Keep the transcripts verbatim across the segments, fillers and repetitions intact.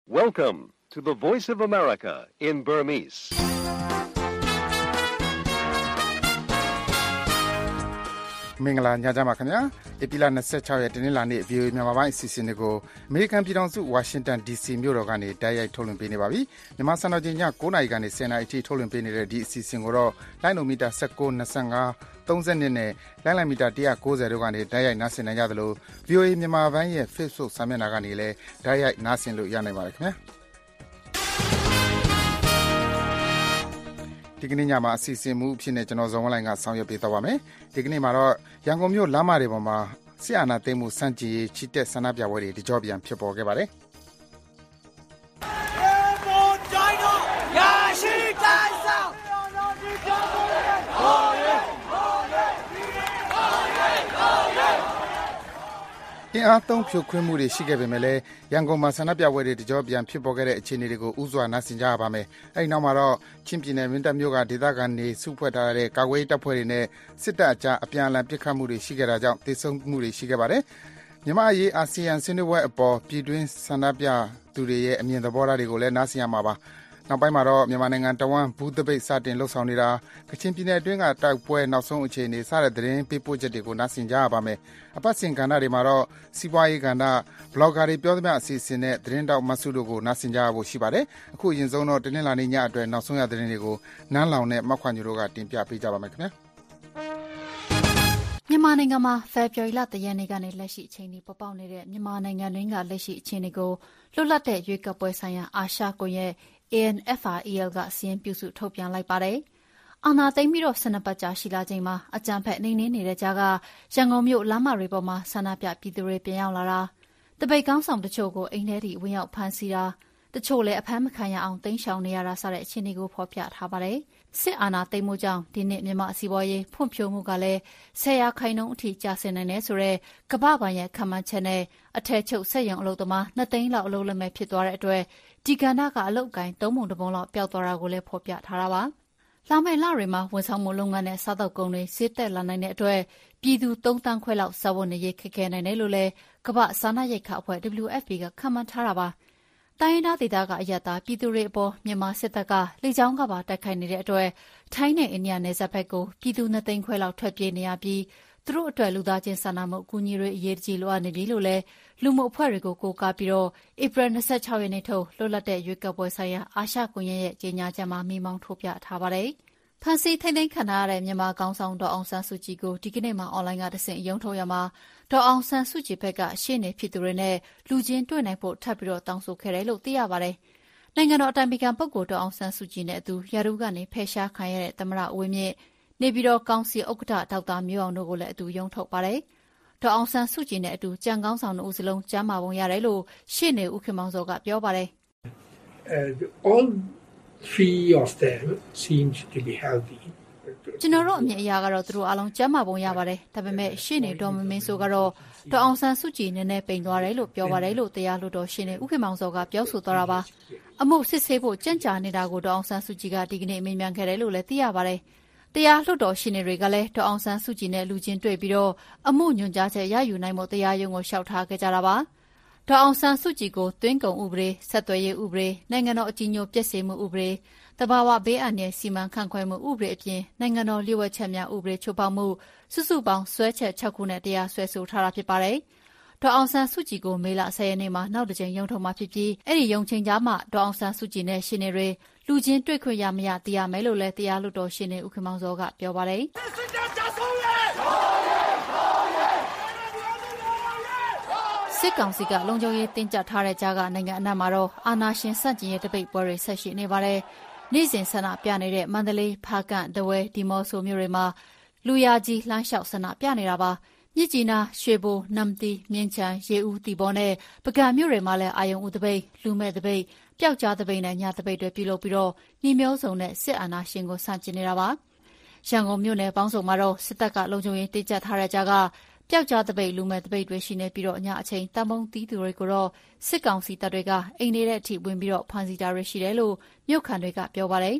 Welcome to the Voice of America in Burmese. ။မင်္ဂလာညချမ်းပါခင်ဗျာ။ဧပြီလ၂၆ရက်တနင်္လာနေ့ ဗွီအိုအေ မြန်မာပိုင်းအစီအစဉ်တွေကိုအမေရိကန်ပြည်ထောင်စုဝါရှင်တန် ဒီစီ မြို့တော်ကနေတိုက်ရိုက်ထုတ်လွှင့်ပေးနေပါပြီ။မြန်မာစံတော်ချိန်ည၉နာရီကနေ၁၀နာရီအထိထုတ်လွှင့်ပေးနေတဲ့ဒီအစီအစဉ်ကိုတော့လိုင်းနိုမီတာ၁၉, ၂၅, ၃၂နဲ့လိုင်းလံမီတာ၁၉၀တို့ကနေတိုက်ရိုက်နားဆင်နိုင်ကြသလို ဗွီအိုအေ မြန်မာပိုင်းရဲ့ Facebook စာမျက်နှာကနေလည်းတိုက်ရိုက်နားဆင်လို့ရနိုင်ပါတယ်ခင်ဗျာ။ဒီကနေ့ညမှာအစီအစဉ်မှုအဖြစ်နဲ့ကျွန်တော်ဇော်ဝင်းလိုင်ကဆောင်ရွက်ပေးသွားပါမယ်။ဒီကနေ့မှာတော့ရန်ကုန်မြို့လမ်းမတွေပေါ်မှာစစ်အာဏာသိမ်းမှုစန့်ကျင်ရေးချီတက်ဆန္ဒပြပွဲတွေတကြောပြန်ဖြစ်ပေါ်ခဲ့ပါတယ်။အင်အားသုံးဖြိုခွင်းမှုတွေရှိခဲ့ပေမဲ့လည်းရန်ကုန်မှာဆန္ဒပြပွဲတွေတကြောပြန်ဖြစ်ပေါ်ခဲ့တဲ့အခြေအနေတွေကိုဥစွာနားဆင်ကြရပါမယ်။အဲဒီနောက်မှာတော့ချင်းပြည်နယ်မင်းတပ်မြို့ကဒေသခံတွေစုဖွဲ့ထားတဲ့ကာကွယ်ရေးတပ်ဖွဲ့တွေနဲ့စစ်တပ်အကြားအပြန်အလှန်ပစ်ခတ်မှုတွေရှိခဲ့တာကြောင့်သေဆုံးမှုတွေရှိခဲ့ပါတယ်။မြန်မာအရေးအာဆီယံဆွေးနွေးပွဲအပေါ်ပြည်တွင်းဆန္ဒပြသူတွေရဲ့အမြင်သဘောထားတွေကိုလည်းနားဆင်ရမှာပါ။နောက်ပိုင်းမှာတော့မြန်မာနိုင်ငံတဝန်းဘူးသပိတ်စတင်လှုပ်ဆောင်နေတာကချင်ပြည်နယ်အတွင်းကတိုက်ပွဲနောက်ဆုံးအခြေအနေစတဲ့သတင်းပေးပို့ချက်တွေကိုနားဆင်ကြရပါမယ်။အပတ်စဉ်ကဏ္ဍတွေမှာတော့စီးပွားရေးကဏ္ဍ၊ဘလော့ဂါတွေပြောသမျှအစီအစဉ်နဲ့သတင်းတောက်မဆုတို့ကိုနားဆင်ကြရဖို့ရှိပါတယ်။အခုအရင်ဆုံးတော့တနင်္လာနေ့ညအတွက်နောက်ဆုံးရသတင်းတွေကိုနန်းလောင်နဲ့မောက်ခွန်ညိုတို့ကတင်ပြပေးကြပါမယ်ခင်ဗျာ။မြန်မာနိုင်ငံမှာဖေဖော်ဝါရီလတရက်နေ့ကနေလက်ရှိအချိန်ထိပေါ်ပေါက်နေတဲ့မြန်မာနိုင်ငံတွင်းကလက်ရှိအခြေအနေကိုလွတ်လပ်တဲ့ရွေးကောက်ပွဲဆိုင်ရာအာရှကွန်ရက် A N F R E L ကစီရင်ပြုစုထုတ်ပြန်လိုက်ပါတယ်။အာဏာသိမ်းပြီးတော့ဆန္ဒပြကြရှိလာချိန်မှာအကြမ်းဖက်နှိမ်နင်းနေတဲ့ကြားကရန်ကုန်မြို့လမ်းမတွေပေါ်မှာဆန္ဒပြပြည်သူတွေပြန်ရောက်လာတာတပိတ်ကောင်းဆောင်တချို့ကိုအိမ်ထဲထိဝင်ရောက်ဖမ်းဆီးတာတချို့လည်းအဖမ်းမခံရအောင်တိမ်းရှောင်နေရတာစတဲ့အခြေအနေကိုဖော်ပြထားပါတယ်။စစ်အာဏာသိမ်းမှုကြောင့်ဒီနှစ်မြန်မာစီးပွားရေးဖွံ့ဖြိုးမှုကလည်းဆယ်ရာခိုင်နှုန်းအထိကျဆင်းနိုင်တယ်ဆိုတော့ကမ္ဘာ့ဘဏ်ရဲ့ခန့်မှန်းချက်နဲ့အထက်ချုပ်စက်ရုံအလုပ်သမားနှစ်သိန်းလောက်အလုပ်လက်မဲ့ဖြစ်သွားတဲ့အတွက်ဒီကဏ္ဍကအလုပ်ကိုင်းသုံးပုံတစ်ပုံလောက်ပျောက်သွားတာကိုလည်းဖော်ပြထားတာပါ။လာမယ့်လတွေမှာဝန်ဆောင်မှုလုပ်ငန်းနဲ့စားတောက်ကုန်တွေဈေးတက်လာနိုင်တဲ့အတွက်ပြည်သူသုံးသန်းခွဲလောက်စားဝတ်နေရေးခက်ခဲနိုင်တယ်လို့လည်းကမ္ဘာ့စားနပ်ရိက္ခာအဖွဲ့ W F P ကခန့်မှန်းထားတာပါ။တိုင်းရင်းသားဒေသကအရပ်သားပြည်သူတွေအပေါ်မြန်မာစစ်တပ်ကလေကြောင်းကပါတိုက်ခိုက်နေတဲ့အတွက်ထိုင်းနဲ့အိန္ဒိယနယ်စပ်ဘက်ကိုပြည်သူနှစ်သိန်းခွဲလောက်ထွက်ပြေးနေရပြီးသူတို့အတွက်လူသားချင်းစာနာမှုအကူအညီတွေအရေးကြီးလိုအပ်နေပြီလို့လည်းလူမှုအဖွဲ့တွေကိုကိုးကားပြီးတော့ဧပြီ၂၆ရက်နေ့ထုတ်လွတ်လပ်တဲ့ရွေးကောက်ပွဲဆိုင်ရာအာရှကွန်ရက်ရဲ့ကြေညာချက်မှာမိမောင်းထုတ်ပြထားပါတယ်။ဖန်စီထိန်ထိန်ခံထားရတဲ့မြန်မာကောင်းဆောင်ဒေါ်အောင်ဆန်းစုကြည်ကိုဒီကနေ့မှအွန်လိုင်းကတဆင့်ရုံးထုတ်ရမှာဒေါ်အောင်ဆန်းစုကြည်ဘက်ကရှေ့နေဖြစ်သူတွေနဲ့လူချင်းတွေ့နိုင်ဖို့ထပ်ပြီးတော့တောင်းဆိုခဲ့တယ်လို့သိရပါတယ်။နိုင်ငံတော်အတိုင်ပင်ခံပုဂ္ဂိုလ်ဒေါ်အောင်ဆန်းစုကြည်နဲ့အတူရာထူးကနေဖယ်ရှားခံရတဲ့သမ္မတဦးဝင်းမြင့်နေပြည်တော်ကောင်စီဥက္ကဋ္ဌဒေါက်တာမျိုးအောင်တို့ကိုလည်းအတူရုံးထုတ်ပါတယ်။ဒေါ်အောင်ဆန်းစုကြည်နဲ့အတူကြံကောင်းဆောင်တို့ဦးစလုံးကျမ်းမာပုံရတယ်လို့ရှေ့နေဦးခင်မောင်စောကပြောပါတယ်။ uh, all three of them seems to be healthy. ကျွန်တော်တို့အမြင်အရကတော့သူတို့အားလုံးကျန်းမာပုံရပါတယ်။ဒါပေမဲ့ရှေ့နေဒေါ်မမင်းစိုးကတော့ဒေါ်အောင်ဆန်းစုကြည်နည်းနည်းပိန်သွားတယ်လို့ပြောပါတယ်လို့တရားလွှတ်တော်ရှေ့နေဦးခင်မောင်စောကပြောဆိုသွားတာပါ။အမှုစစ်ဆေးဖို့ကြံ့ကြာနေတာကိုဒေါ်အောင်ဆန်းစုကြည်ကဒီကနေ့မေးမြန်းခဲ့တယ်လို့လည်းသိရပါတယ်။တရားလွှတ်တော်ရှေ့နေတွေကလည်းဒေါ်အောင်ဆန်းစုကြည်နဲ့လူချင်းတွေ့ပြီးတော့အမှုညွှန်ကြားချက်ရယူနိုင်မှုတရားရုံးကိုလျှောက်ထားခဲ့ကြတာပါ။ဒေါ်အောင်ဆန်းစုကြည်ကိုသွင်းကုန်ဥပဒေ၊ဆက်သွယ်ရေးဥပဒေ၊နိုင်ငံတော်အကြီးအကျယ်ပြည့်စုံမှုဥပဒေတဘာဝဘေးအန္တရာယ်စီမံခန့်ခွဲမှုဥပဒေအပြင်နိုင်ငံတော်လျှို့ဝှက်ချက်များဥပဒေချိုးဖောက်မှုစုစုပေါင်းဆွဲချက်၆ခုနဲ့တရားစွဲဆိုထားတာဖြစ်ပါတယ်။ဒေါ်အောင်ဆန်းစုကြည်ကိုမေလ၁၀ရက်နေ့မှာနောက်တစ်ကြိမ်ရုံးထုတ်မှာဖြစ်ပြီးအဲ့ဒီရုံးချိန်ကြားမှာဒေါ်အောင်ဆန်းစုကြည်နဲ့ရှင်းနေတွေလူချင်းတွေ့ခွင့်ရမရသိရမယ်လို့လည်းတရားလွှတ်တော်ရှင်းနေဦးခင်မောင်စောကပြောပါတယ်။စစ်ကောင်စီကလုံခြုံရေးတင်းကျပ်ထားတဲ့ကြားကနိုင်ငံအနှံ့မှာတော့အာဏာရှင်ဆန့်ကျင်ရေးတပိတ်ပွဲတွေဆက်ရှိနေပါတယ်။နေ့စဉ်ဆန္ဒပြနေတဲ့မန္တလေး၊ဖားကန့်၊ထားဝယ်၊ဒီမော့ဆိုမြို့တွေမှာလူရာကြီးလှမ်းလျှောက်ဆန္ဒပြနေတာပါ။မြစ်ကြီးနား၊ရွှေဘို၊နမ္မတီ၊မြင်းခြံ၊ရေဦး၊သီပေါနဲ့ပုဂံမြို့တွေမှာလည်းအာရုံဦးတပိတ်၊လူမဲ့တပိတ်၊ပျောက်ကြားတပိတ်နဲ့ညတပိတ်တွေပြုလုပ်ပြီးတော့နှီးမျိုးစုံနဲ့စစ်အာဏာရှင်ကိုဆန့်ကျင်နေတာပါ။ရန်ကုန်မြို့နယ်ပေါင်းစုံမှာတော့စစ်တပ်ကလုံခြုံရေးတင်းကျပ်ထားတဲ့ကြားကပျောက်ကြားတပိတ်လူမဲ့တပိတ်တွေရှိနေပြီးတော့ညအချိန်တံပုံးတီးသူတွေကိုတော့စစ်ကောင်စီတပ်တွေကအိမ်နေတဲ့အထိဝင်ပြီးတော့ဖမ်းဆီးတာတွေရှိတယ်လို့မြို့ခံတွေကပြောပါတယ်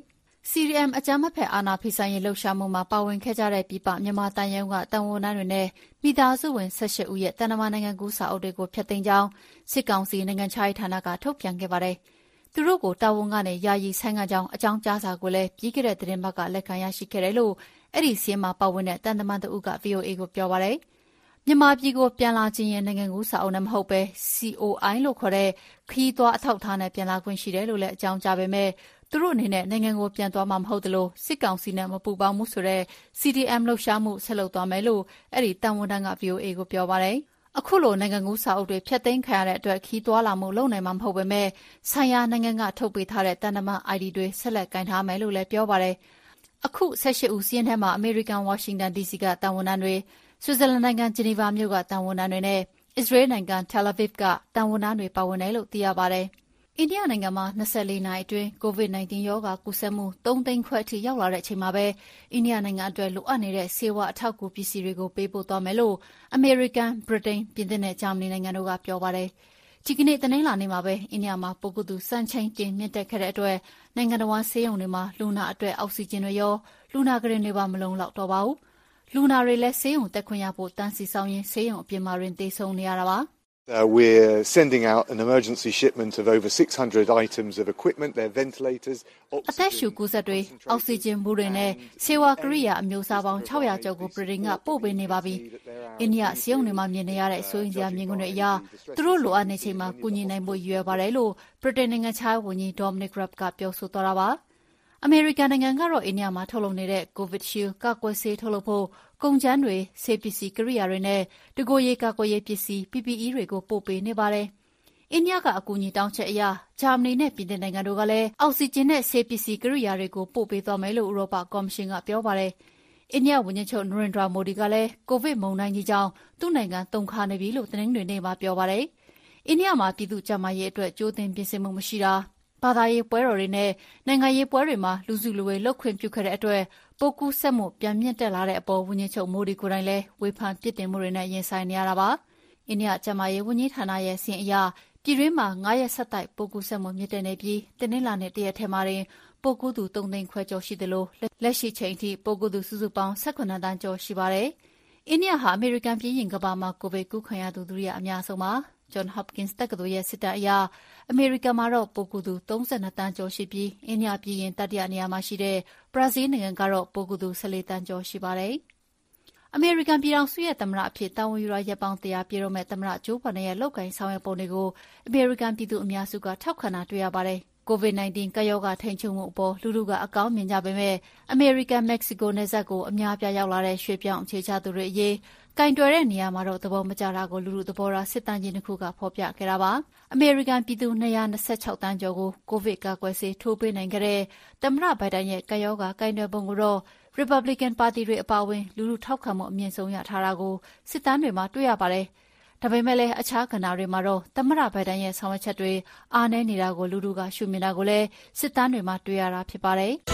C D M အကြမ်းမဖက်အာဏာဖီဆိုင်ရေးလှုပ်ရှားမှုမှာပါဝင်ခဲ့ကြတဲ့ပြည်ပမြန်မာတန်ယုံကတန်ဝန်ထမ်းတွေနဲ့မိသားစုဝင်၁၈ဦးရဲ့တန်တမာနိုင်ငံကူးစာအုပ်တွေကိုဖျက်သိမ်းကြောင်းစစ်ကောင်စီနိုင်ငံခြားရေးဌာနကထုတ်ပြန်ခဲ့ပါတယ်။သူတို့ကိုတာဝန်ကနေယာယီဆိုင်းငံ့ကြောင်းအကြောင်းကြားစာကိုလည်းပြီးခဲ့တဲ့သတင်းပတ်ကလက်ခံရရှိခဲ့တယ်လို့အဲ့ဒီစီးမှာပါဝင်တဲ့တန်တမန်တဦးက V O A ကိုပြောပါတယ်။မြန်မာပြည်ကိုပြန်လာခြင်းရဲ့နိုင်ငံကူးစာအုပ်နဲ့မဟုတ်ပဲ C O I လို့ခေါ်တဲ့ခရီးသွားအထောက်အထားနဲ့ပြန်လာခွင့်ရှိတယ်လို့လည်းအကြောင်းကြားပေမဲ့သူတို့အနေနဲ့နိုင်ငံကိုပြန်သွားမှာမဟုတ်သလိုစစ်ကောင်စီနဲ့မပူးပေါင်းမှုဆိုတဲ့ C D M လှုပ်ရှားမှုဆက်လုပ်သွားမယ်လို့အဲ့ဒီတန်ဝန်ထမ်းက V O A ကိုပြောပါတယ်။အခုလိုနိုင်ငံကူးစာအုပ်တွေဖျက်သိမ်းခံရတဲ့အတွက်ခီးသွားလာမှုလုပ်နိုင်မှာမဟုတ်ပေမဲ့ဆိုင်ရာနိုင်ငံကထုတ်ပေးထားတဲ့တန်တမန် I D တွေဆက်လက်ကင်ထားမယ်လို့လည်းပြောပါတယ်။အခု၁၈ဦးစီးရင်ထဲမှာအမေရိကန်ဝါရှင်တန် D C ကတန်ဝန်ထမ်းတွေဆွစ်ဇာလန်နိုင်ငံဂျီနီဗာမြို့ကတန်ဝန်ထမ်းတွေနဲ့အစ္စရေးနိုင်ငံ Tel Aviv ကတန်ဝန်ထမ်းတွေပါဝင်တယ်လို့သိရပါတယ်။အိန္ဒိယနိုင်ငံမှာ၂၄နာရီအတွင်း COVID 19 ရောဂါကူးစက်မှု၃သိန်းခွဲအထိရောက်လာတဲ့အချိန်မှာပဲအိန္ဒိယနိုင်ငံအတွက်လိုအပ်နေတဲ့ဆေးဝါးအထောက်အကူပစ္စည်းတွေကိုပေးပို့သွားမယ်လို့အမေရိကန်၊ဗြိတိန်၊ပြင်သစ်နဲ့ဂျာမနီနိုင်ငံတို့ကပြောပါတယ်။ဒီကနေ့တနင်္လာနေ့မှာပဲအိန္ဒိယမှာပိုးကူးသူစံချိန်တင်မြင့်တက်ခဲ့တဲ့အတွက်နိုင်ငံတော်ဝန်ဆေးရုံတွေမှာလူနာအတွက်အောက်ဆီဂျင်တွေရောလူနာကုတင်တွေပါမလုံလောက်တော့ပါဘူး။လူနာတွေလည်းဆေးရုံတက်ခွင့်ရဖို့တန်းစီဆောင်ရင်ဆေးရုံအပြင်မှာတွင်တေဆုံးနေရတာပါ။ Uh, we're sending out an emergency shipment of over six hundred items of equipment, their ventilators, oxygen... အသက်ရှူကူးစက်တွေအောက်ဆီဂျင်ဘူးတွေနဲ့ဆေးဝါးကိရိယာအမျိုးအစားပေါင်း၆၀၀ကျော်ကိုပြည်တွင်းကပို့ပေးနေပါပြီ။အိန္ဒိယဆေးရုံတွေမှာမြင်နေရတဲ့ဆိုရင်စရာမြင်ကွင်းတွေအရသူတို့လိုအပ်နေချိန်မှာကူညီနိုင်ဖို့ရည်ရွယ်ပါတယ်လို့ပြည်တွင်းနိုင်ငံခြားရေးဝန်ကြီး Dominic Raab ကပြောဆိုသွားတာပါ။အမေရိကန်နိုင်ငံကတော့အိန္ဒိယမှာထုတ်လုပ်နေတဲ့ COVID Shield ကာကွယ်ဆေးထုတ်လုပ်ဖို့ကုန်ကျန်းတွေဆေးပစ္စည်းကိရိယာတွေနဲ့တကိုယ်ရေးကာကွယ်ရေးပစ္စည်း P P E တွေကိုပို့ပေးနေပါတယ်။အိန္ဒိယကအကူအညီတောင်းချက်အရဂျာမနီနဲ့ပြင်သစ်နိုင်ငံတို့ကလည်းအောက်ဆီဂျင်နဲ့ဆေးပစ္စည်းကိရိယာတွေကိုပို့ပေးသွားမယ်လို့ဥရောပကော်မရှင်ကပြောပါတယ်။အိန္ဒိယဝန်ကြီးချုပ်နရိန္ဒြာမိုဒီကလည်းကိုဗစ်မုန်တိုင်းကြီးကြောင့်သူ့နိုင်ငံတုန်ခါနေပြီလို့သတင်းတွေနဲ့မှာပြောပါတယ်။အိန္ဒိယမှာပြည်သူ့ကျန်းမာရေးအတွက်ကြိုတင်ပြင်ဆင်မှုမရှိတာဘာသာရေးပွဲတော်တွေနဲ့နိုင်ငံရေးပွဲတွေမှာလူစုလူဝေးလုပ်ခွင့်ပြုခဲ့တဲ့အတွက်ပိုးကူးစက်မှုပြန်မြင့်တက်လာတဲ့အပေါ်ဝန်ကြီးချုပ်မိုဒီကိုယ်တိုင်လည်းဝေဖန်ပြစ်တင်မှုတွေနဲ့ရင်ဆိုင်နေရတာပါ။အိန္ဒိယကျန်းမာရေးဝန်ကြီးဌာနရဲ့စီရင်အရပြည်တွင်းမှာ၅ရက်ဆက်တိုက်ပိုးကူးစက်မှုမြင့်တက်နေပြီးတနင်္လာနေ့တရက်ထဲမှာတင်ပိုးကူးသူ၃သိန်းခွဲကျော်ရှိသလိုလက်ရှိချိန်ထိပိုးကူးသူစုစုပေါင်း၁၈သန်းကျော်ရှိပါတယ်။အိန္ဒိယဟာအမေရိကန်ပြည်ရင်ကမ္ဘာမှာကိုဗစ်ကူးခံရသူဒုတိယအများဆုံးပါ။ John Hopkins တက္ကသိုလ်ရဲ့စစ်တမ်းအရအမေရိကန်မှာတော့ပိုးကူးသူ၃၂သန်းကျော်ရှိပြီးအိန္ဒိယပြည်ရင်တတိယနေရာမှာရှိတဲ့ဘရာဇီးနိုင်ငံကတော့ပိုးကူးသူ၁၄သန်းကျော်ရှိပါတယ်။အမေရိကန်ပြည်ထောင်စုရဲ့သမ္မတအဖြစ်တာဝန်ယူရရက်ပေါင်း၁၀၀ပြည့်တော့မဲ့သမ္မတဂျိုးဘိုင်ဒန်ရဲ့လုပ်ကိုင်ဆောင်ရွက်ပုံတွေကိုအမေရိကန်ပြည်သူအများစုကထောက်ခံတာတွေ့ရပါတယ်။ COVID 19 ကပ်ရောဂါထိန်းချုပ်မှုအပေါ်လူထုကအကောင်းမြင်ကြပေမဲ့အမေရိကန်မက္ကဆီကိုနယ်စပ်ကိုအများပြားရောက်လာတဲ့ရွှေ့ပြောင်းအခြေချသူတွေအရေးကင်တွယ်တဲ့နေရာမှာတော့သဘောမကျတာကိုလူထုသဘောထားစစ်တမ်းကြီးတစ်ခုကဖော်ပြခဲ့တာပါ။အမေရိကန်ပြည်သူ၂၂၆သန်းကျော်ကိုကိုဗစ်ကာကွယ်ဆေးထိုးပေးနိုင်ခဲ့တဲ့သမ္မတဘိုင်ဒန်ရဲ့ကပ်ရောဂါကင်တွယ်ပုံကိုတော့ Republican ပါတီတွေအပါအဝင်လူထုထောက်ခံမှုအမြင့်ဆုံးရထားတာကိုစစ်တမ်းတွေမှာတွေ့ရပါတယ်။ဒါပေမဲ့လည်းအခြားကဏ္ဍတွေမှာတော့သမ္မတဘိုင်ဒန်ရဲ့ဆောင်ရွက်ချက်တွေအားနည်းနေတာကိုလူထုကရှုမြင်တာကိုလည်းစစ်တမ်းတွေမှာတွေ့ရတာဖြစ်ပါတယ်။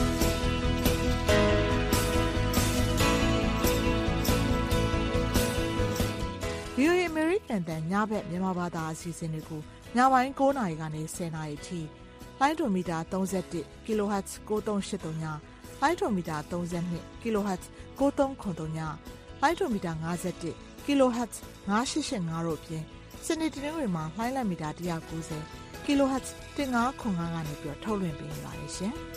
V O A အမေရိကန်တန်ညဘက်မြန်မာဘာသာအစီအစဉ်တွေကိုညပိုင်း၉နာရီကနေ၁၀နာရီထိလိုင်းဒိုမီတာ၃၁ kHz ၉၃၈၃ညလိုင်းဒိုမီတာ၃၂ kHz ၉၃၇၃ညလိုင်းဒိုမီတာ၅၁ kHz ၅၈၈၅တို့အပြင်စနေတနင်္ဂနွေမှာလိုင်းလံမီတာ၁၉၀ kHz ၁၅၇၅ကနေပြီးထုတ်လွှင့်ပေးနေပါတယ်ရှင်။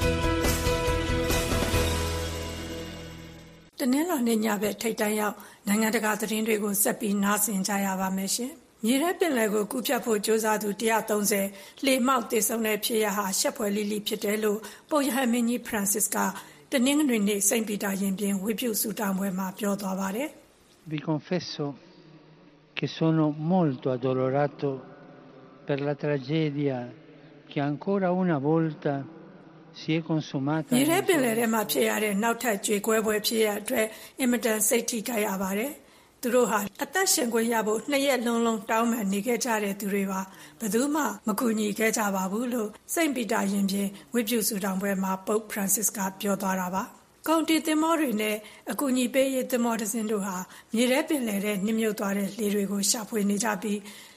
တနင်္လာနေ့ညဘက်ထိပ်တန်းရောက်နိုင်ငံတကာသတင်းတွေကိုဆက်ပြီးနားဆင်ကြရပါမယ်ရှင်။မြေထဲပင်လယ်ကိုကူးဖြတ်ဖို့ကြိုးစားသူ၁၃၀လှေမှောက်သေဆုံးတဲ့ဖြစ်ရပ်ဟာရှက်ဖွယ်လိလိဖြစ်တယ်လို့ပုပ်ရဟန်းမင်းကြီး Francis ကတနင်္ဂနွေနေ့စိန့်ပီတာရင်ပြင်ဝတ်ပြုဆုတောင်းပွဲမှာပြောသွားပါတယ်။ Vi confesso che sono molto addolorato per la tragedia che ancora una volta si è consumata မြေထဲပင်လယ်ထဲမှာဖြစ်ရတဲ့နောက်ထပ်ကြွေကွဲပွဲဖြစ်ရအတွက်အင်မတန်စိတ်ထိခိုက်ရပါတယ်။သူတို့ဟာအသက်ရှင်ခွင့်ရဖို့နှစ်ရက်လုံးလုံးတောင်းပန်နေခဲ့ကြတဲ့သူတွေပါဘယ်သူမှမကူညီခဲ့ကြပါဘူးလို့စိန့်ပီတာရင်ပြင်ဝတ်ပြုဆုတောင်းပွဲမှာပုပ် Francis ကပြောသွားတာပါ။ကုန်တင်သင်္ဘောတွေနဲ့အကူအညီပေးရေးသင်္ဘောတစ်စင်းတို့ဟာမြေထဲပင်လယ်ထဲနစ်မြုပ်သွားတဲ့လေတွေကိုရှာဖွေနေကြပြီး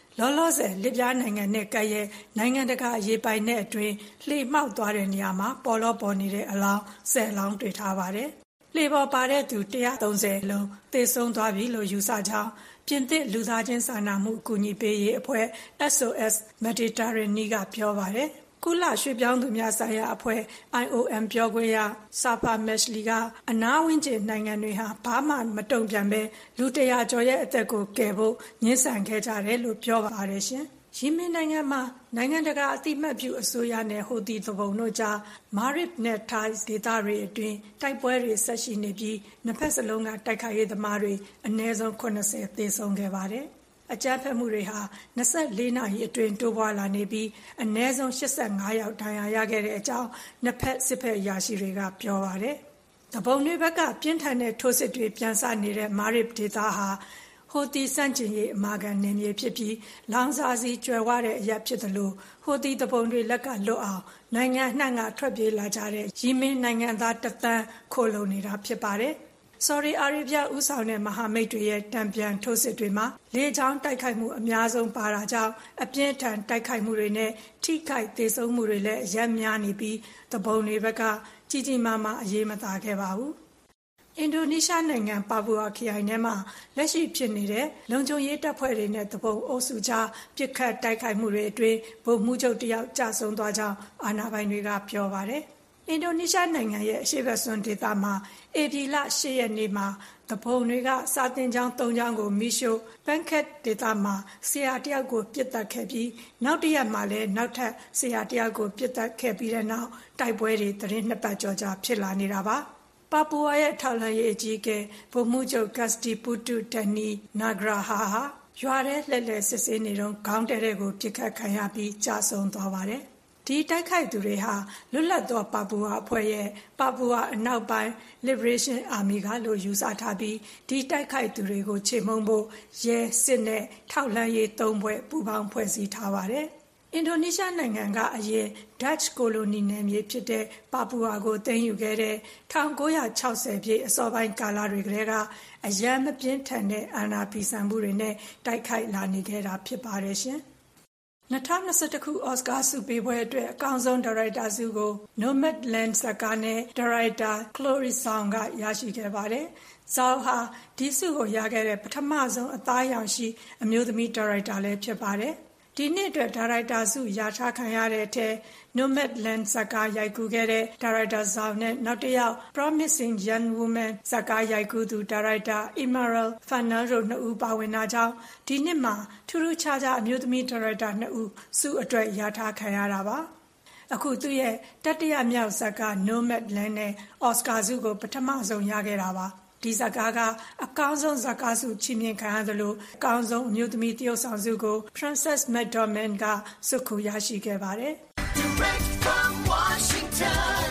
လောလောဆယ်လစ်ပြားနိုင်ငံနဲ့ကပ်ရဲ့နိုင်ငံတကာရေပိုင်နဲ့အတွင်းလှေမှောက်သွားတဲ့နေရာမှာပေါ်လောပေါ်နေတဲ့အလောင်းဆယ်လောင်းတွေ့ထားပါတယ်။လှေပေါ်ပါတဲ့သူone hundred thirtyလုံးသေဆုံးသွားပြီလို့ယူဆကြောင်းပြင်သစ်လူသားချင်းစာနာမှုအကူအညီပေးရေးအဖွဲ့ S O S Mediterranean ကပြောပါတယ်။ကုလရွှေ့ပြောင်းသူများဆိုင်ရာအဖွဲ့ I O M ပြောခွင့်ရ Safa Meshley ကအနားဝန်းကျင်နိုင်ငံတွေဟာဘာမှမတုံ့ပြန်ပဲလူတရာကျော်ရဲ့အသက်ကိုကယ်ဖို့ညှဉ်းဆန်ခဲ့ကြတယ်လို့ပြောပါတယ်ရှင်။ယီမင်နိုင်ငံမှာနိုင်ငံတကာအသိမှတ်ပြုအစိုးရနဲ့ဟူသီသူပုန်တို့ကြားမာရစ်နဲ့ထိုင်းဒေသတွေအတွင်းတိုက်ပွဲတွေဆက်ရှိနေပြီးနှစ်ဖက်စလုံးကတိုက်ခိုက်ရေးသမားတွေအနည်းဆုံးeightyသေဆုံးခဲ့ပါတယ်။အကြမ်းဖက်မှုတွေဟာtwenty-fourနာရီအတွင်းတိုးပွားလာနေပြီးအနည်းဆုံးeighty-fiveယောက်ဒဏ်ရာရခဲ့တဲ့အကြောင်းနှစ်ဖက်စစ်ဖက်အရာရှိတွေကပြောပါတယ်။တပုံတွေဘက်ကပြင်းထန်တဲ့ထိုးစစ်တွေပြန်ဆနေတဲ့မာရစ်ဒေသဟာဟိုတီစန့်ကျင်ရေးအမာခံနယ်မြေဖြစ်ပြီးလောင်စာဆီကျွယ်ဝတဲ့အရာဖြစ်တယ်လို့ဟိုတီတပုံတွေလက်ကလွတ်အောင်နိုင်ငံနှံ့ကထွက်ပြေးလာကြတဲ့ယီမင်နိုင်ငံသားတသန်းခိုလုံနေတာဖြစ်ပါတယ်။ဆော်ဒီအာရေဗျဦးဆောင်တဲ့မဟာမိတ်တွေရဲ့တံပြန်ထိုးစစ်တွေမှာလေကြောင်းတိုက်ခိုက်မှုအများဆုံးပါတာကြောင့်အပြင်းထန်တိုက်ခိုက်မှုတွေနဲ့ထိခိုက်ဒေဆုံးမှုတွေလည်းအယက်များနေပြီးတပုံတွေဘက်ကကြီးကြီးမားမားအရေးမသာခဲ့ပါဘူး။အင်ဒိုနီးရှားနိုင်ငံပါပူအာခရိုင်ထဲမှာလက်ရှိဖြစ်နေတဲ့လုံခြုံရေးတပ်ဖွဲ့တွေနဲ့တပုံအုပ်စုကြားပြစ်ခတ်တိုက်ခိုက်မှုတွေအတွင်းဗိုလ်မှူးချုပ်တယောက်ကြာဆုံးသွားကြောင်းအာဏာပိုင်တွေကပြောပါတယ်။အင်ဒိုနီးရှားနိုင်ငံရဲ့အရှေ့ဘက်စွန်းဒေသမှာဧပြီလeightရက်နေ့မှာတပုံတွေကစာတင်ကျောင်း၃ကျောင်းကိုမိရှို့ဘန်ကက်ဒေသမှာဆရာတယောက်ကိုပြစ်တက်ခဲ့ပြီးနောက်တစ်ရက်မှာလည်းနောက်ထပ်ဆရာတယောက်ကိုပြစ်တက်ခဲ့ပြီးတဲ့နောက်တိုက်ပွဲတွေသတင်းနှစ်ပတ်ကျော်ကြာဖြစ်လာနေတာပါ။ပါပူဝါရဲ့ထောက်လှမ်းရေးအကြီးအကဲဗိုလ်မှူးချုပ်ဂတ်စတီပူတူဒန်နီနာဂရာဟာဟာရွာထဲလှည့်လည်စစ်ဆေးနေတော့ခေါင်းတဲတဲ့ကိုပြစ်ခတ်ခံရပြီးကြာဆုံးသွားပါတယ်။ဒီတိုက်ခိုက်သူတွေဟာလွတ်လပ်သောပါပူဝါအဖွဲ့ရဲ့ပါပူဝါအနောက်ပိုင်း Liberation Army ကလို့ယူဆထားပြီးဒီတိုက်ခိုက်သူတွေကိုချေမှုန်းဖို့ရဲစစ်နဲ့ထောက်လှမ်းရေးသုံးဘွဲ့ပူးပေါင်းဖွဲ့စည်းထားပါတယ်။အင်ဒိုနီးရှားနိုင်ငံကအရင် Dutch colony နယ်မြေဖြစ်တဲ့ပါပူဝါကိုသိမ်းယူခဲ့တဲ့nineteen sixtyပြည့်အစောပိုင်းကာလတွေကတည်းကအရန်မပြင်းထန်တဲ့အာဏာဖီဆန်မှုတွေနဲ့တိုက်ခိုက်လာနေခဲ့တာဖြစ်ပါတယ်ရှင်။twenty twenty-oneခုအော်စကာဆုပေးပွဲအတွက်အကောင်းဆုံးဒါရိုက်တာဆုကို Nomadland ဇာတ်ကားနဲ့ဒါရိုက်တာ Chloe Zhao ကရရှိခဲ့ပါတယ်။ Zhao ဟာဒီဆုကိုရခဲ့တဲ့ပထမဆုံးအသားရောင်ရှိအမျိုးသမီးဒါရိုက်တာလည်းဖြစ်ပါတယ်။ဒီနှစ်အတွက်ဒါရိုက်တာဆုရထားခံရတဲ့အထက် Nomadland ဇာတ်ကားရိုက်ကူးခဲ့တဲ့ဒါရိုက်တာ Zhao နဲ့နောက်တစ်ယောက် Promising Young Woman ဇာတ်ကားရိုက်ကူးသူဒါရိုက်တာ Emerald Fennell တို့နှစ်ဦးပါဝင်တာကြောင့်ဒီနှစ်မှာထူးထူးခြားခြားအမျိုးသမီးဒါရိုက်တာနှစ်ဦးဆုအတွက်ရထားခံရတာပါ။အခုသူရဲ့တတိယမြောက်ဇာတ်ကား Nomadland နဲ့အော်စကာဆုကိုပထမဆုံးရခဲ့တာပါ။ဒီဇာတ်ကားကအကောင်းဆုံးဇာတ်ကားဆုချီးမြှင့်ခံရသလိုအကောင်းဆုံးအမျိုးသမီးတရုပ်ဆောင်ဆုကို Frances McDormand ကဆုခုရရှိခဲ့ပါတယ်။ Direct from Washington,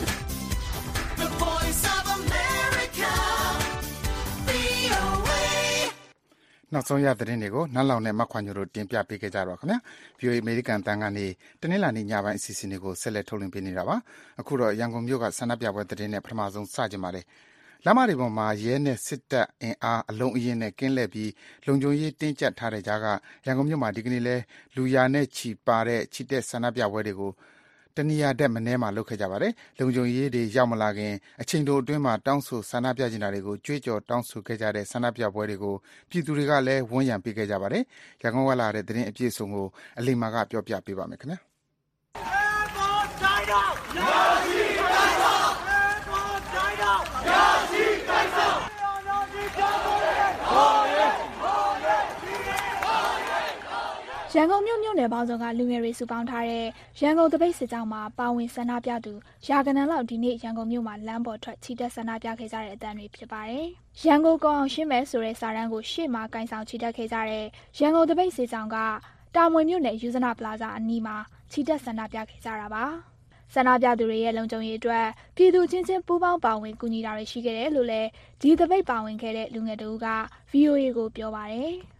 the voice of America, V O A နောက်ဆုံးရသတင်းတွေကိုနတ်လောင်နဲ့မခွာညိုတို့တင်ပြပေးခဲ့ကြတော့ခင်ဗျာ ဗီအိုအေ အမေရိကန်တန်ကနေတနင်္လာနေ့ညပိုင်းအစီအစဉ်တွေကိုဆက်လက်ထုတ်လွှင့်ပေးနေတာပါအခုတော့ရန်ကုန်မြို့ကဆန္ဒပြပွဲသတင်းနဲ့ပထမဆုံးစကြင်ပါတယ်လမ်းမတွေပေါ်မှာရဲနဲ့စစ်တပ်အင်အားအလုံးအရင်နဲ့ကင်းလှည့်ပြီးလုံခြုံရေးတင်းကျပ်ထားတဲ့ကြားကရန်ကုန်မြို့မှာဒီကနေ့လဲလူရာနဲ့ချီပါတဲ့ချီတက်ဆန္ဒပြပွဲတွေကိုတနေရာတက်မနှဲမှာလုပ်ခဲ့ကြပါတယ်လုံခြုံရေးတွေရောက်မလာခင်အချိန်တိုအတွင်းမှာတောင်းဆိုဆန္ဒပြကြတာတွေကိုကြွေးကြော်တောင်းဆိုခဲ့ကြတဲ့ဆန္ဒပြပွဲတွေကိုပြည်သူတွေကလည်းဝန်းရံပေးခဲ့ကြပါတယ်ရန်ကုန်ကလာတဲ့သတင်းအပြည့်အစုံကိုအလိမ္မာကပြောပြပေးပါမယ်ခင်ဗျာရန်ကုန်မြို့မြို့နယ်ပေါင်းစုံကလူငယ်တွေစုပေါင်းထားတဲ့ရန်ကုန်တပိတ်စစ်ကြောင်းမှာပါဝင်ဆန္ဒပြသူရာဂဏန်းလောက်ဒီနေ့ရန်ကုန်မြို့မှာလမ်းပေါ်ထွက်ချီတက်ဆန္ဒပြခဲ့ကြတဲ့အတန်းတွေဖြစ်ပါတယ်။ရန်ကုန်ကောင်အောင်ရှင်းမယ်ဆိုတဲ့စာတမ်းကိုရှေ့မှာကင်ဆောင်ချီတက်ခဲ့ကြတဲ့ရန်ကုန်တပိတ်စစ်ကြောင်းကတာမွေမြို့နယ်ယူဇနာပလာဇာအနီးမှာချီတက်ဆန္ဒပြခဲ့ကြတာပါ။ဆန္ဒပြသူတွေရဲ့လုံခြုံရေးအတွက်ပြည်သူချင်းချင်းပူးပေါင်းပါဝင်ကူညီတာတွေရှိခဲ့တယ်လို့လည်းဒီတပိတ်ပါဝင်ခဲ့တဲ့လူငယ်တဦးက V O A ကိုပြောပါတယ်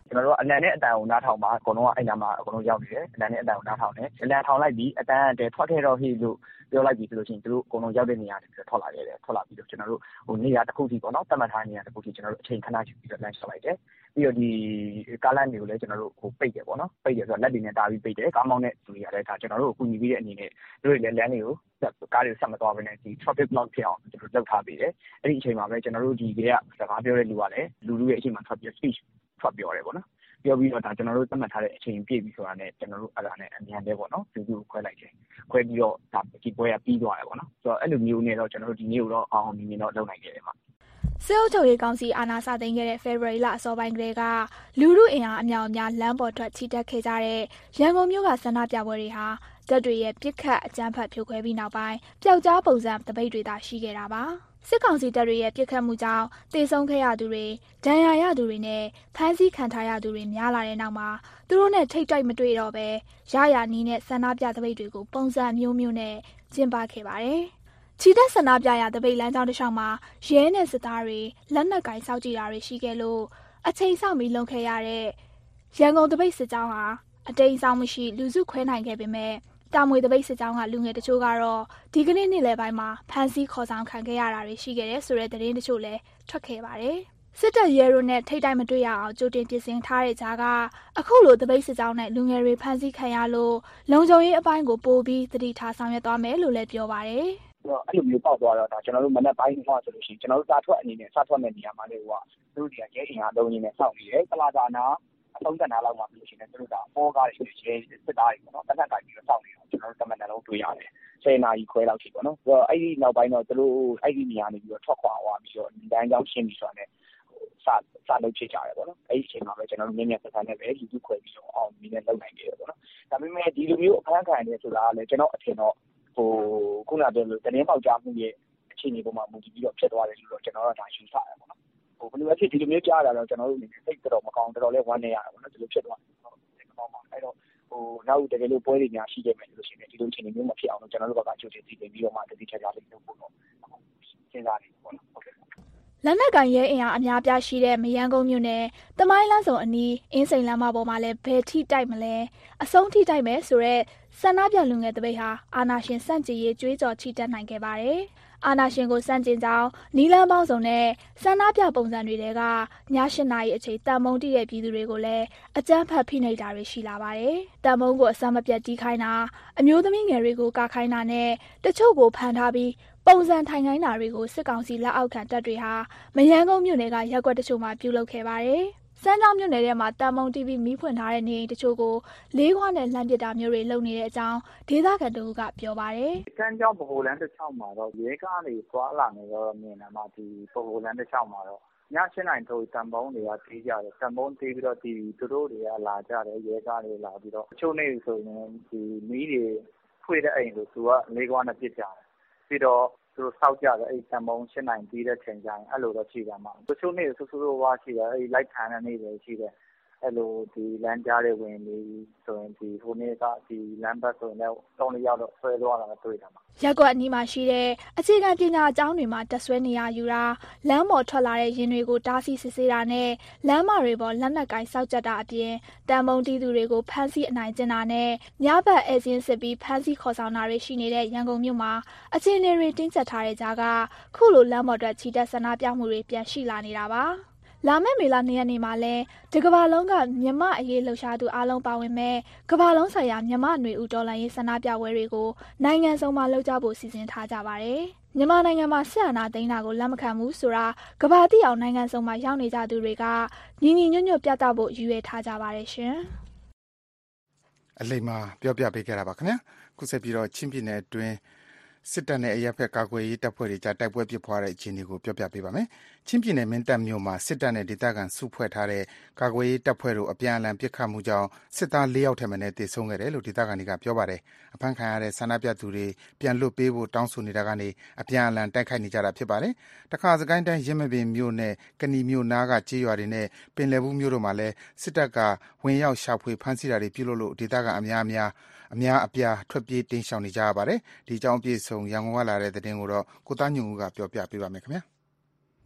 ကျွန်တော်တို့အလံနဲ့အတန်ကိုနားထောင်ပါအကုန်လုံးကအဲ့နာမှာအကုန်လုံးရောက်နေတယ်အလံနဲ့အတန်ကိုနားထောင်တယ်အလံထောင်လိုက်ပြီးအတန်တဲထွက်ခဲ့တော့ဟိလို့ပြောလိုက်ပြီးဆိုလို့ရှိရင်သူတို့အကုန်လုံးရောက်တဲ့နေရာတွေထွက်လာခဲ့တယ်ထွက်လာပြီးတော့ကျွန်တော်တို့ဟိုနေရာတစ်ခုစီပေါ့နော်တတ်မှတ်ထားနေရာတစ်ခုစီကျွန်တော်တို့အချိန်ခဏယူပြီးတော့လမ်းလျှောက်လိုက်တယ်ပြီးတော့ဒီကားလမ်းတွေကိုလည်းကျွန်တော်တို့ဟိုပိတ်တယ်ပေါ့နော်ပိတ်တယ်ဆိုတော့လက်တွေနဲ့တားပြီးပိတ်တယ်ကားမောင်းတဲ့လူတွေကလည်းဒါကျွန်တော်တို့ကိုကူညီပြီးတဲ့အနေနဲ့တို့တွေလည်းလမ်းတွေကိုကားတွေဆက်မသွားဘဲနဲ့ဒီ traffic block ဖြစ်အောင်ကျွန်တော်တို့လုပ်ထားပေးတယ်အဲ့ဒီအချိန်မှာပဲကျွန်တော်တို့ဒီကစကားပြောတဲ့လူကလည်းလူလူရဲ့အချိန်မှာထွက်ပြီး speech ထွက်ပြောတယ်ပေါ့နော်ပြောပြီးတော့ဒါကျွန်တော်တို့သတ်မှတ်ထားတဲ့အချိန်ပြည့်ပြီဆိုတာနဲ့ကျွန်တော်တို့အဲ့ဒါနဲ့အမြန်ပဲပေါ့နော်သူတို့ခွဲလိုက်တယ်ခွဲပြီးတော့ဒါဒီပွဲကပြီးသွားတယ်ပေါ့နော်ဆိုတော့အဲ့လိုမျိုးနဲ့တော့ကျွန်တော်တို့ဒီနေ့ကိုတော့အောင်အောင်မြင်မြင်တော့လုပ်နိုင်ခဲ့တယ်မှာစေအုပ်ချုပ်ရေးကောင်စီအာဏာစသိမ်းခဲ့တဲ့ February လအစောပိုင်းကတည်းကလူထုအင်အားအများအများလမ်းပေါ်ထွက်ချီတက်ခဲ့ကြတဲ့ရန်ကုန်မြို့ကဆန္ဒပြပွဲတွေဟာတပ်တွေရဲ့ပြစ်ခတ်အကြမ်းဖက်ဖြိုခွဲပြီးနောက်ပိုင်းပျောက်ကြားပုံစံတပိတ်တွေသာရှိခဲ့တာပါစစ်ကောင်စီတပ်တွေရဲ့ပြစ်ခတ်မှုကြောင့်တေဆုံးခဲ့ရသူတွေဒဏ်ရာရသူတွေနဲ့ဖမ်းဆီးခံထားရသူတွေများလာတဲ့နောက်မှာသူတို့နဲ့ထိတ်တိုက်မတွေ့တော့ပဲရရနီးနဲ့ဆန္ဒပြတပိတ်တွေကိုပုံစံမျိုးမျိုးနဲ့ကျင်းပခဲ့ပါတယ်ချီတက်ဆန္ဒပြရာတပိတ်လမ်းကြောင်းတစ်လျှောက်မှာရဲနဲ့စစ်သားတွေလက်နက်ကင်စောက်ကြည့်တာတွေရှိခဲ့လို့အချိန်ဆောင်ပြီးလုံခဲ့ရတဲ့ရန်ကုန်တပိတ်စစ်ကြောင်းဟာအတိမ်ဆောင်မရှိလူစုခွဲနိုင်ခဲ့ပေမဲ့တာမွေတပိတ်စစ်ကြောင်းကလူငယ်တချို့ကတော့ဒီကနေ့နေ့လယ်ပိုင်းမှာဖမ်းဆီးခေါ်ဆောင်ခံခဲ့ရတာတွေရှိခဲ့တဲ့ဆိုတဲ့သတင်းတချို့လည်းထွက်ခဲ့ပါတယ်စစ်တပ်ရဲတို့နဲ့ထိတ်တိုက်မတွေ့ရအောင်ကြိုတင်ပြင်ဆင်ထားတဲ့ကြားကအခုလိုတပိတ်စစ်ကြောင်းနဲ့လူငယ်တွေဖမ်းဆီးခံရလို့လုံခြုံရေးအပိုင်းကိုပိုပြီးသတိထားဆောင်ရွက်သွားမယ်လို့လည်းပြောပါတယ်အဲ့လိုမျိုးပေါက်သွားတော့ဒါကျွန်တော်တို့မနက်ပိုင်းကဆိုလို့ရှိရင်ကျွန်တော်တို့စားထွက်အနေနဲ့စားထွက်မဲ့နေရာမှာလေဟိုကသူတို့ကရဲအင်အားလုံးရင်းနဲ့စောင့်နေတယ်ပလာဇာနာအသုံးသက်နာလောက်မှပြီးလို့ရှိရင်သူတို့ကပေါ်ကားတွေရဲစစ်သားတွေပေါ့နော်တက်တက်တိုင်းပြီးတော့စောင့်နေတော့ကျွန်တော်တို့တမန်တော်လုံးတွေ့ရတယ်ဆယ်နာရီခွဲလောက်ရှိပေါ့နော်ဆိုတော့အဲ့ဒီနောက်ပိုင်းတော့သူတို့အဲ့ဒီနေရာနေပြီးတော့ထွက်ခွာသွားပြီးတော့လမ်းကြောင်းရှင်းပြီးဆိုတာနဲ့စစလုပ်ဖြစ်ကြတယ်ပေါ့နော်အဲ့ဒီအချိန်မှာပဲကျွန်တော်တို့မြင်းမြတ်စကားနဲ့ပဲလူစုခွဲပြီးတော့အောင်မြင်နဲ့လုပ်နိုင်တယ်ပေါ့နော်ဒါပေမဲ့ဒီလိုမျိုးအခန်းခံနေဆိုတာကလည်းကျွန်တော်အထင်တော့ဟိုခုနကပြောလို့တင်းပေါက်ကြားမှုရဲ့အခြေအနေပေါ်မှာမူတည်ပြီးတော့ဖြစ်သွားတယ်လို့တော့ကျွန်တော်တို့ဒါယူဆရတယ်ပေါ့နော်ဟိုဘယ်လိုပဲဖြစ်ဒီလိုမျိုးကြားတာတော့ကျွန်တော်တို့အနေနဲ့စိတ်တော်မကောင်းတော်တော်လေးဝမ်းနေရတယ်ပေါ့နော်ဒီလိုဖြစ်သွားတယ်ဟုတ်တယ်မကောင်းပါအဲ့တော့ဟိုနောက်တကယ်လို့ပွဲတွေများရှိခဲ့မယ်လို့ရှိရင်ဒီလိုအခြေအနေမျိုးမဖြစ်အောင်လို့ကျွန်တော်တို့ဘက်ကကြိုတင်စီစဉ်ပြီးတော့မှတတိချာချာလေးလုပ်ဖို့တော့စဉ်းစားနေပေါ့နော်ဟုတ်ကဲ့လက်နက်ကိုင်ရဲအင်အားအများပြားရှိတဲ့မရန်ကုန်မြို့နယ်တမိုင်းလမ်းစုံအနီးအင်းစိန်လမ်းမပေါ်မှာလည်းဘယ်ထိတိုက်မလဲအဆုံးထိတိုက်မယ်ဆိုတော့ဆန္ဒပြလူငယ်တပိတ်ဟာအာနာရှင်စန့်ကျင်ရေးကြွေးကြော်ချီတက်နိုင်ခဲ့ပါတယ်။အာနာရှင်ကိုစန့်ကျင်ကြောင်းနီလန်းပေါင်းစုံနဲ့ဆန္ဒပြပုံစံတွေကည၈နာရီအချိန်တန်မုံတိတဲ့ပြည်သူတွေကိုလည်းအကြမ်းဖက်ဖိနှိပ်တာတွေရှိလာပါတယ်။တန်မုံကိုအစမပြတ်တီးခိုင်းတာအမျိုးသမီးငယ်တွေကိုကာခိုင်းတာနဲ့တချို့ကိုဖမ်းထားပြီးပုံစံထိုင်ခိုင်းတာတွေကိုစစ်ကောင်စီလက်အောက်ခံတပ်တွေဟာမရန်ကုန်မြို့နယ်ကရပ်ကွက်တချို့မှာပြုလုပ်ခဲ့ပါတယ်။စမ်းချောင်းမြို့နယ်ထဲမှာတန်မုံ တီဗီ မီးဖွင့်ထားတဲ့နေအိမ်တချို့ကိုလေးခွနဲ့လှမ်းပစ်တာမျိုးတွေလုပ်နေတဲ့အကြောင်းဒေသခံတို့ကပြောပါတယ်။စမ်းချောင်းဗဟိုလမ်းတစ်ချောင်းမှာတော့ရဲကားတွေသွားလာနေတော့မြင်လာမှဒီဗဟိုလမ်းတစ်ချောင်းမှာတော့ည၈နာရီထိုးတန်ပုံးတွေကတီးကြတယ်တန်ပုံးတီးပြီးတော့ဒီသူတို့တွေကလာကြတယ်ရဲကားတွေလာပြီးတော့အချို့နေဆိုရင်ဒီမီးတွေဖွေတဲ့အိမ်ကိုသူကလေးခွနဲ့ပစ်ကြတယ်ပြီးတော့သူတို့စောက်ကြတယ်အဲ့တန်ပုံး၈နိုင်ပြီးတဲ့ချိန်ကျရင်အဲ့လိုတော့ရှိတာမှတချို့နေဆူဆူဝါးရှိတယ်အဲ့လိုက်ခံတဲ့နေတွေရှိတယ်အဲ့လိုဒီလမ်းကြားတွေဝင်ပြီးဆိုရင်ဒီဟိုနေ့ကဒီလမ်းဘက်ဆိုရင်လည်းတောင်းလေးရောက်တော့ဆွဲသွားတာတွေ့တာမှာရက်ကွက်အနီးမှာရှိတဲ့အခြေခံပညာအကျောင်းတွေမှာတက်ဆွဲနေရယူတာလမ်းပေါ်ထွက်လာတဲ့ရင်တွေကိုတားဆီးစစ်ဆေးတာနဲ့လမ်းမတွေပေါ်လက်နက်ကင်စောက်ကြတာအပြင်တန်မုံတီးသူတွေကိုဖမ်းဆီးအနိုင်ကျင့်တာနဲ့ညဘက်အဲစင်းစစ်ပြီးဖမ်းဆီးခေါ်ဆောင်တာတွေရှိနေတဲ့ရန်ကုန်မြို့မှာအခြေအနေတွေတင်းကျပ်ထားတဲ့ကြားကခုလိုလမ်းပေါ်ထွက်ချီတက်ဆန္ဒပြမှုတွေပြန်ရှိလာနေတာပါလာမယ့်မေလ၂ရက်နေ့မှာလဲဒီကမ္ဘာလုံးကမြမအရေးလှုပ်ရှားသူအားလုံးပါဝင်မဲ့ကမ္ဘာလုံးဆိုင်ရာမြမຫນွေဦးတော်လှန်ရေးဆန္ဒပြပွဲတွေကိုနိုင်ငံစုံမှာလုပ်ကြဖို့စီစဉ်ထားကြပါတယ်။မြန်မာနိုင်ငံမှာဆက်အာဏာသိမ်းတာကိုလက်မခံဘူးဆိုတာကမ္ဘာတိအောင်နိုင်ငံစုံမှာရောက်နေကြသူတွေကညီညီညွတ်ညွတ်ပြသဖို့ရည်ရွယ်ထားကြပါတယ်ရှင်။အလိမ္မာပြောပြပေးခဲ့တာပါခင်ဗျာ။ခုဆက်ပြီးတော့ချင်းပြည်နယ်အတွင်းစစ်တပ်နဲ့အရက်ဖက်ကာကွယ်ရေးတပ်ဖွဲ့တွေကြားတိုက်ပွဲဖြစ်ပွားတဲ့အခြေအနေကိုပြောပြပေးပါမယ်။ချင်းပြည်နယ်မင်းတပ်မြို့မှာစစ်တပ်နဲ့ဒေသခံစုဖွဲ့ထားတဲ့ကာကွယ်ရေးတပ်ဖွဲ့တို့အပြန်အလှန်ပစ်ခတ်မှုကြောင့်စစ်သား၄ယောက်ထက်မနည်းသေဆုံးခဲ့တယ်လို့ဒေသခံတွေကပြောပါတယ်။အဖမ်းခံရတဲ့ဆန္ဒပြသူတွေပြန်လွတ်ပေးဖို့တောင်းဆိုနေတာကနေအပြန်အလှန်တိုက်ခိုက်နေကြတာဖြစ်ပါတယ်။တခါစကိုင်းတိုင်းရင်းမပင်မြို့နဲ့ကဏီမြို့နားကကြေးရွာတွေနဲ့ပင်လယ်ဘူးမြို့တို့မှာလည်းစစ်တပ်ကဝင်ရောက်ရှာဖွေဖမ်းဆီးတာတွေပြုလုပ်လို့ဒေသခံအများအများအများအပြားထွက်ပြေးတိမ်းရှောင်နေကြရပါတယ်။ဒီအကြောင်းအပြည့်စုံရန်ကုန်ကလာတဲ့သတင်းကိုတော့ကိုသားညွန့်ဦးကပြောပြပေးပါမယ်ခင်ဗျာ။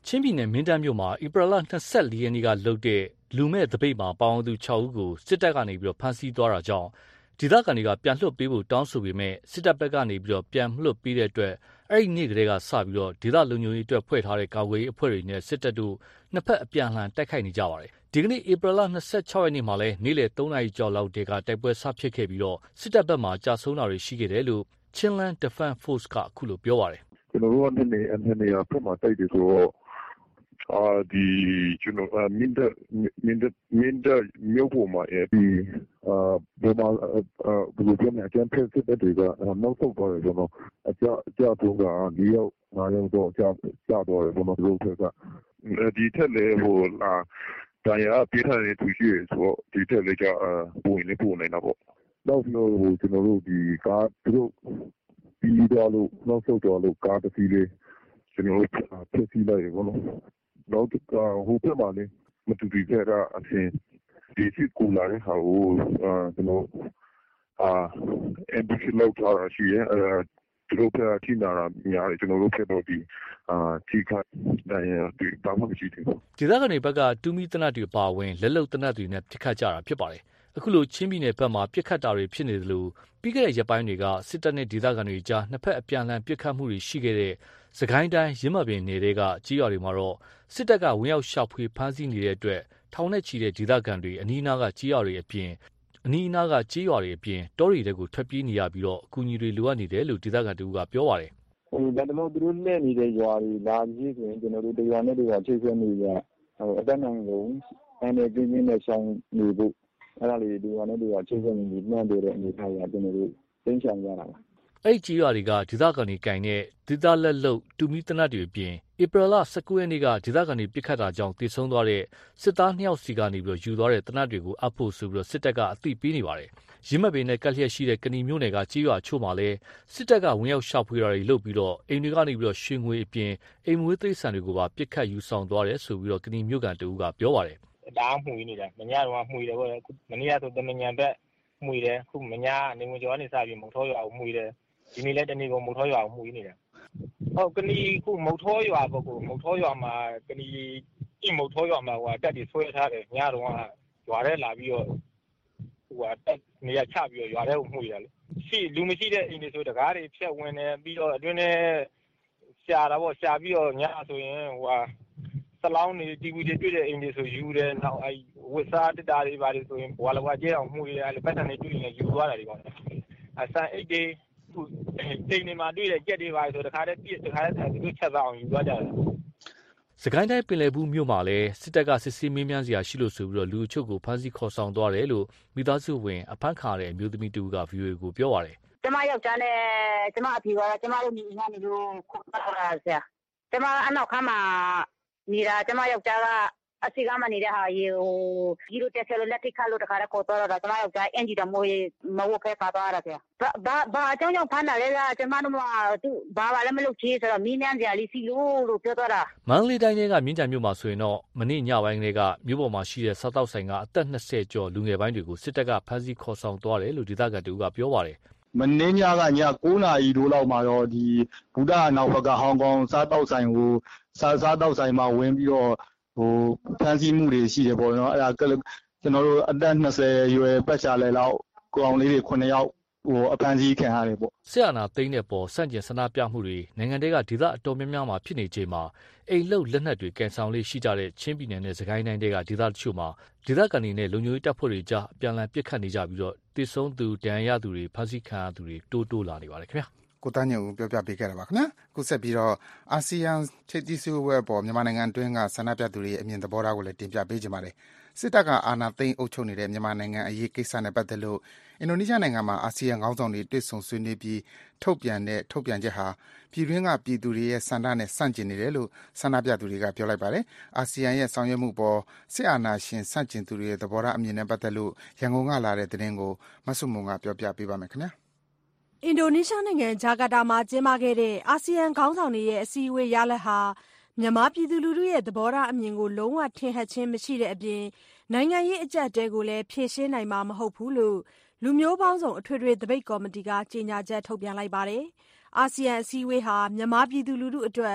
ချင်းပြည်နယ်မင်းတပ်မြို့မှာဧပြီလ၂၄ရက်နေ့ကလုပ်တဲ့လူမဲ့တပိတ်မှာပါဝင်သူ၆ဦးကိုစစ်တပ်ကနေပြီးတော့ဖမ်းဆီးသွားတာကြောင့်ဒေသခံတွေကပြန်လွှတ်ပေးဖို့တောင်းဆိုပေမဲ့စစ်တပ်ဘက်ကနေပြီးတော့ပြန်လွှတ်ပေးတဲ့အတွက်အဲ့ဒီနေ့ကလေးကစပြီးတော့ဒေသလုံခြုံရေးအတွက်ဖွဲ့ထားတဲ့ကာကွယ်ရေးအဖွဲ့တွေနဲ့စစ်တပ်တို့နှစ်ဖက်အပြန်အလှန်တိုက်ခိုက်နေကြပါတယ်ဒီကနေ့ဧပြီလ၂၆ရက်နေ့မှာလည်းနေ့လယ်၃နာရီကျော်လောက်တည်းကတိုက်ပွဲစဖြစ်ခဲ့ပြီးတော့စစ်တပ်ဘက်မှာကြာဆုံးတာတွေရှိခဲ့တယ်လို့ Chinland Defense Force ကအခုလိုပြောပါတယ်ကျွန်တော်တို့ကနေအနေနဲ့ဖက်မှာတိုက်တယ်ဆိုတော့အာဒီကျွန်တော်မင်းတပ်မင်းတပ်မင်းတပ်မြို့ပေါ်မှာဒီအာဘယ်မှာဘယ်လိုပြောမလဲအကျန်းဖက်စစ်တွေကနောက်ဆုံးသွားတယ်ကျွန်တော်အကြအကြတော့ကဒီရောက်ငါရောက်တော့ကြာကြာတော့ကျွန်တော်တို့ဖက်ကဒီထက်လေဟိုလာတရားပြထားတဲ့သူရှိရဆိုတော့ဒီထက်လေကပုံနေပုံနေတာပေါ့နောက်ပြီးတော့ကျွန်တော်တို့ဒီကားသူတို့ပြီးတော့လို့နောက်ဆုံးတော့လို့ကားတစ်စီးလေးကျွန်တော်တို့ဖြစ်စီလိုက်ရပေါ့နော်နောက်ဟိုပြပါလေမတူတူကြတာအချင်းဒီစစ်ကူလာတဲ့ဟာကိုကျွန်တော်အာအမ်ဘီစီလောက်ထားရှိရဲ့အဲသူတို့ကထိနာတာများတယ်ကျွန်တော်တို့ဖြစ်တော့ဒီအာထိခိုက်တယ်ဒီဘာမှမရှိသေးဘူးဒေသခံတွေဘက်ကတူမီတနတ်တွေပါဝင်လက်လုံတနတ်တွေနဲ့ပြစ်ခတ်ကြတာဖြစ်ပါတယ်အခုလိုချင်းပြည်နယ်ဘက်မှာပြစ်ခတ်တာတွေဖြစ်နေတယ်လို့ပြီးခဲ့တဲ့ရက်ပိုင်းတွေကစစ်တပ်နဲ့ဒေသခံတွေကြားနှစ်ဖက်အပြန်အလှန်ပြစ်ခတ်မှုတွေရှိခဲ့တဲ့စကိုင်းတိုင်းရင်းမပင်နယ်တွေကကြေးရွာတွေမှာတော့စစ်တပ်ကဝင်ရောက်ရှာဖွေဖမ်းဆီးနေတဲ့အတွက်ထောင်နဲ့ချီတဲ့ဒေသခံတွေအနီးအနားကကြေးရွာတွေအပြင်အနီးအနားကကြေးရွာတွေအပြင်တောတွေတဲကိုထွက်ပြေးနေရပြီးတော့အကူအညီတွေလိုအပ်နေတယ်လို့ဒေသခံတူကပြောပါတယ်ဟိုဒါတော့သူတို့နဲ့နေတဲ့ရွာတွေလာပြီးဆိုရင်ကျွန်တော်တို့တရွာနဲ့တရွာချိတ်ဆက်နေကြဟိုအတန်းနိုင်ကုန်အနေပြင်းပြင်းနဲ့ဆောင်နေဖို့အဲ့ဒါလေးဒီရွာနဲ့ဒီရွာချိတ်ဆက်နေပြီးနှမ်းတဲ့အနေအထားကကျွန်တော်တို့သိချင်ကြတာပါအဲ့ကြေးရွာတွေကဒေသခံတွေကင်တဲ့ဒေသလက်လုံတူမီတနတ်တွေအပြင်ဧပြီလ၁၉ရက်နေ့ကဒေသခံတွေပြစ်ခတ်တာကြောင့်တည်ဆုံသွားတဲ့စစ်သားနှစ်ယောက်စီကနေပြီးတော့ယူသွားတဲ့တနတ်တွေကိုအပ်ဖို့ဆိုပြီးတော့စစ်တပ်ကအသိပေးနေပါတယ်ရင်းမပင်နဲ့ကက်လျက်ရှိတဲ့ကဏီမျိုးနယ်ကကြေးရွာချို့မှာလည်းစစ်တပ်ကဝင်ရောက်ရှာဖွေတာတွေလုပ်ပြီးတော့အိမ်တွေကနေပြီးတော့ရွှေငွေအပြင်အိမ်မွေးသိမ်းဆန်တွေကိုပါပြစ်ခတ်ယူဆောင်သွားတယ်ဆိုပြီးတော့ကဏီမျိုးကန်တူကပြောပါတယ်ဒါမှမှုနေတယ်မညာတော့မှုတယ်ပေါ့မနေ့ကဆိုတမညာဘက်မှုတယ်ခုမညာနေဝင်ကျော်ကနေစပြီးမုံထောရွာကိုမှုတယ်ဒီနေ့လည်းတနေ့ကမုံထောရွာကိုမှုနေတယ်ဟုတ်ကဏီခုမုံထောရွာပေါ့ကိုမုံထောရွာမှာကဏီဒီမုံထောရွာမှာဟိုတက်ပြီးဆွဲထားတယ်ညတော့ရွာထဲလာပြီးတော့ဟိုတက်နေရချပြီးတော့ရွာထဲကိုမှုရတယ်လေရှိလူမရှိတဲ့အိမ်တွေဆိုတကားတွေဖြတ်ဝင်တယ်ပြီးတော့အတွင်းထဲရှာတာပေါ့ရှာပြီးတော့ညဆိုရင်ဟိုစလောင်းနေတီဗီတွေတွေ့တဲ့အိမ်တွေဆိုယူတယ်နောက်အဲဝစ်စားတက်တာတွေပါတွေဆိုရင်ဘွာလဘွာကျဲအောင်မှုရတယ်အဲပတ်စံတွေတွေ့ရင်ယူသွားတာတွေပေါ့အဆန်အိတ်တွေတိမ်နေမှာတွေ့တဲ့ကြက်တွေပါဆိုတခါတည်းပြစ်တခါတည်းသူတို့ချက်သွားအောင်ယူသွားကြတယ်စကိုင်းတိုင်းပင်လယ်ဘူးမြို့မှာလည်းစစ်တပ်ကစစ်ဆေးမင်းများစရာရှိလို့ဆိုပြီးတော့လူအချို့ကိုဖမ်းဆီးခေါ်ဆောင်သွားတယ်လို့မိသားစုဝင်အဖမ်းခံရတဲ့အမျိုးသမီးတူက ဗီအိုအေ ကိုပြောပါတယ်ကျမယောက်ျားနဲ့ကျမအဖေကတော့ကျမတို့ညီအနေနဲ့လို့ခေါ်တာဆရာကျမအနောက်ခန်းမှာနေတာကျမယောက်ျားကအစီကမှနေတဲ့ဟာရေဟိုဒီလိုတက်ဆယ်လို့လက်ထိခတ်လို့တခါတည်းခေါ်တော့တော့ကျမယောက်ျားအင်ဂျီတော်မိုးမဝတ်ဖဲပါသွားတာဆရာဘာဘာအကြောင်းကြောင့်ဖမ်းတာလဲကကျမတို့ကသူဘာမှလည်းမလုပ်ချေးဆိုတော့မင်းများစရာလေးစီလို့လို့ပြောတော့တာမန္တလေးတိုင်းကမြင်းကြံမြို့မှာဆိုရင်တော့မနေ့ညပိုင်းကလေးကမြို့ပေါ်မှာရှိတဲ့စားတောက်ဆိုင်ကအသက်၂၀ကျော်လူငယ်ပိုင်းတွေကိုစစ်တပ်ကဖမ်းဆီးခေါ်ဆောင်သွားတယ်လို့ဒေသခံတူကပြောပါတယ်မနေ့ညကည၉နာရီတိုးလောက်မှာတော့ဒီဘူတာနောက်ဘက်ကဟောင်ကောင်စားတောက်ဆိုင်ကိုစားစားတောက်ဆိုင်မှာဝင်ပြီးတော့ဟိုဖမ်းဆီးမှုတွေရှိတယ်ပေါ့နော်အဲ့ဒါကျွန်တော်တို့အသက်၂၀ရွယ်ပတ်ချာလဲလောက်ကောင်လေးတွေခုနှစ်ယောက်ဟိုအဖမ်းဆီးခံရတယ်ပေါ့ဆရာနာသိန်းတဲ့ပေါ်စန့်ကျင်ဆန္ဒပြမှုတွေနိုင်ငံတွေကဒေသအတော်များများမှာဖြစ်နေချိန်မှာအိမ်လှုပ်လက်နက်တွေကန်ဆောင်လေးရှိကြတဲ့ချင်းပြည်နယ်နဲ့စကိုင်းတိုင်းတွေကဒေသတချို့မှာဒေသခံတွေနဲ့လုံခြုံရေးတပ်ဖွဲ့တွေကြားအပြန်အလှန်ပစ်ခတ်နေကြပြီးတော့တိစုံသူတန်ရသူတွေဖမ်းဆီးခံရသူတွေတိုးတိုးလာနေပါတယ်ခင်ဗျာကိုတန်းညုံပြောပြပေးခဲ့တာပါခင်ဗျာခုဆက်ပြီးတော့အာဆီယံထိပ်သီးစည်းဝေးပွဲပေါ်မြန်မာနိုင်ငံအတွင်းကဆန္ဒပြသူတွေရဲ့အမြင်သဘောထားကိုလည်းတင်ပြပေးကြပါမယ်စစ်တပ်ကအာဏာသိမ်းအုပ်ချုပ်နေတဲ့မြန်မာနိုင်ငံအရေးကိစ္စနဲ့ပတ်သက်လို့အင်ဒိုနီးရှားနိုင်ငံမှာအာဆီယံခေါင်းဆောင်တွေတွေ့ဆုံဆွေးနွေးပြီးထုတ်ပြန်တဲ့ထုတ်ပြန်ချက်ဟာပြည်တွင်းကပြည်သူတွေရဲ့ဆန္ဒနဲ့ဆန့်ကျင်နေတယ်လို့ဆန္ဒပြသူတွေကပြောလိုက်ပါတယ်အာဆီယံရဲ့ဆောင်ရွက်မှုပေါ်စစ်အာဏာရှင်ဆန့်ကျင်သူတွေရဲ့သဘောထားအမြင်နဲ့ပတ်သက်လို့ရန်ကုန်ကလာတဲ့သတင်းကိုမဆုမွန်ကပြောပြပေးပါမယ်ခင်ဗျာအင်ဒိုနီးရှားနိုင်ငံဂျာကာတာမှာကျင်းပခဲ့တဲ့အာဆီယံခေါင်းဆောင်တွေရဲ့အစည်းအဝေးရလဒ်ဟာမြန်မာပြည်သူလူထုရဲ့သဘောထားအမြင်ကိုလုံးဝထင်ဟပ်ခြင်းမရှိတဲ့အပြင်နိုင်ငံရေးအကျပ်အတည်းကိုလည်းဖြေရှင်းနိုင်မှာမဟုတ်ဘူးလို့လူမျိုးပေါင်းစုံအထွေထွေသပိတ်ကော်မတီကကြေညာချက်ထုတ်ပြန်လိုက်ပါတယ်။အာဆီယံအစည်းအဝေးဟာမြန်မာပြည်သူလူထုအတွက်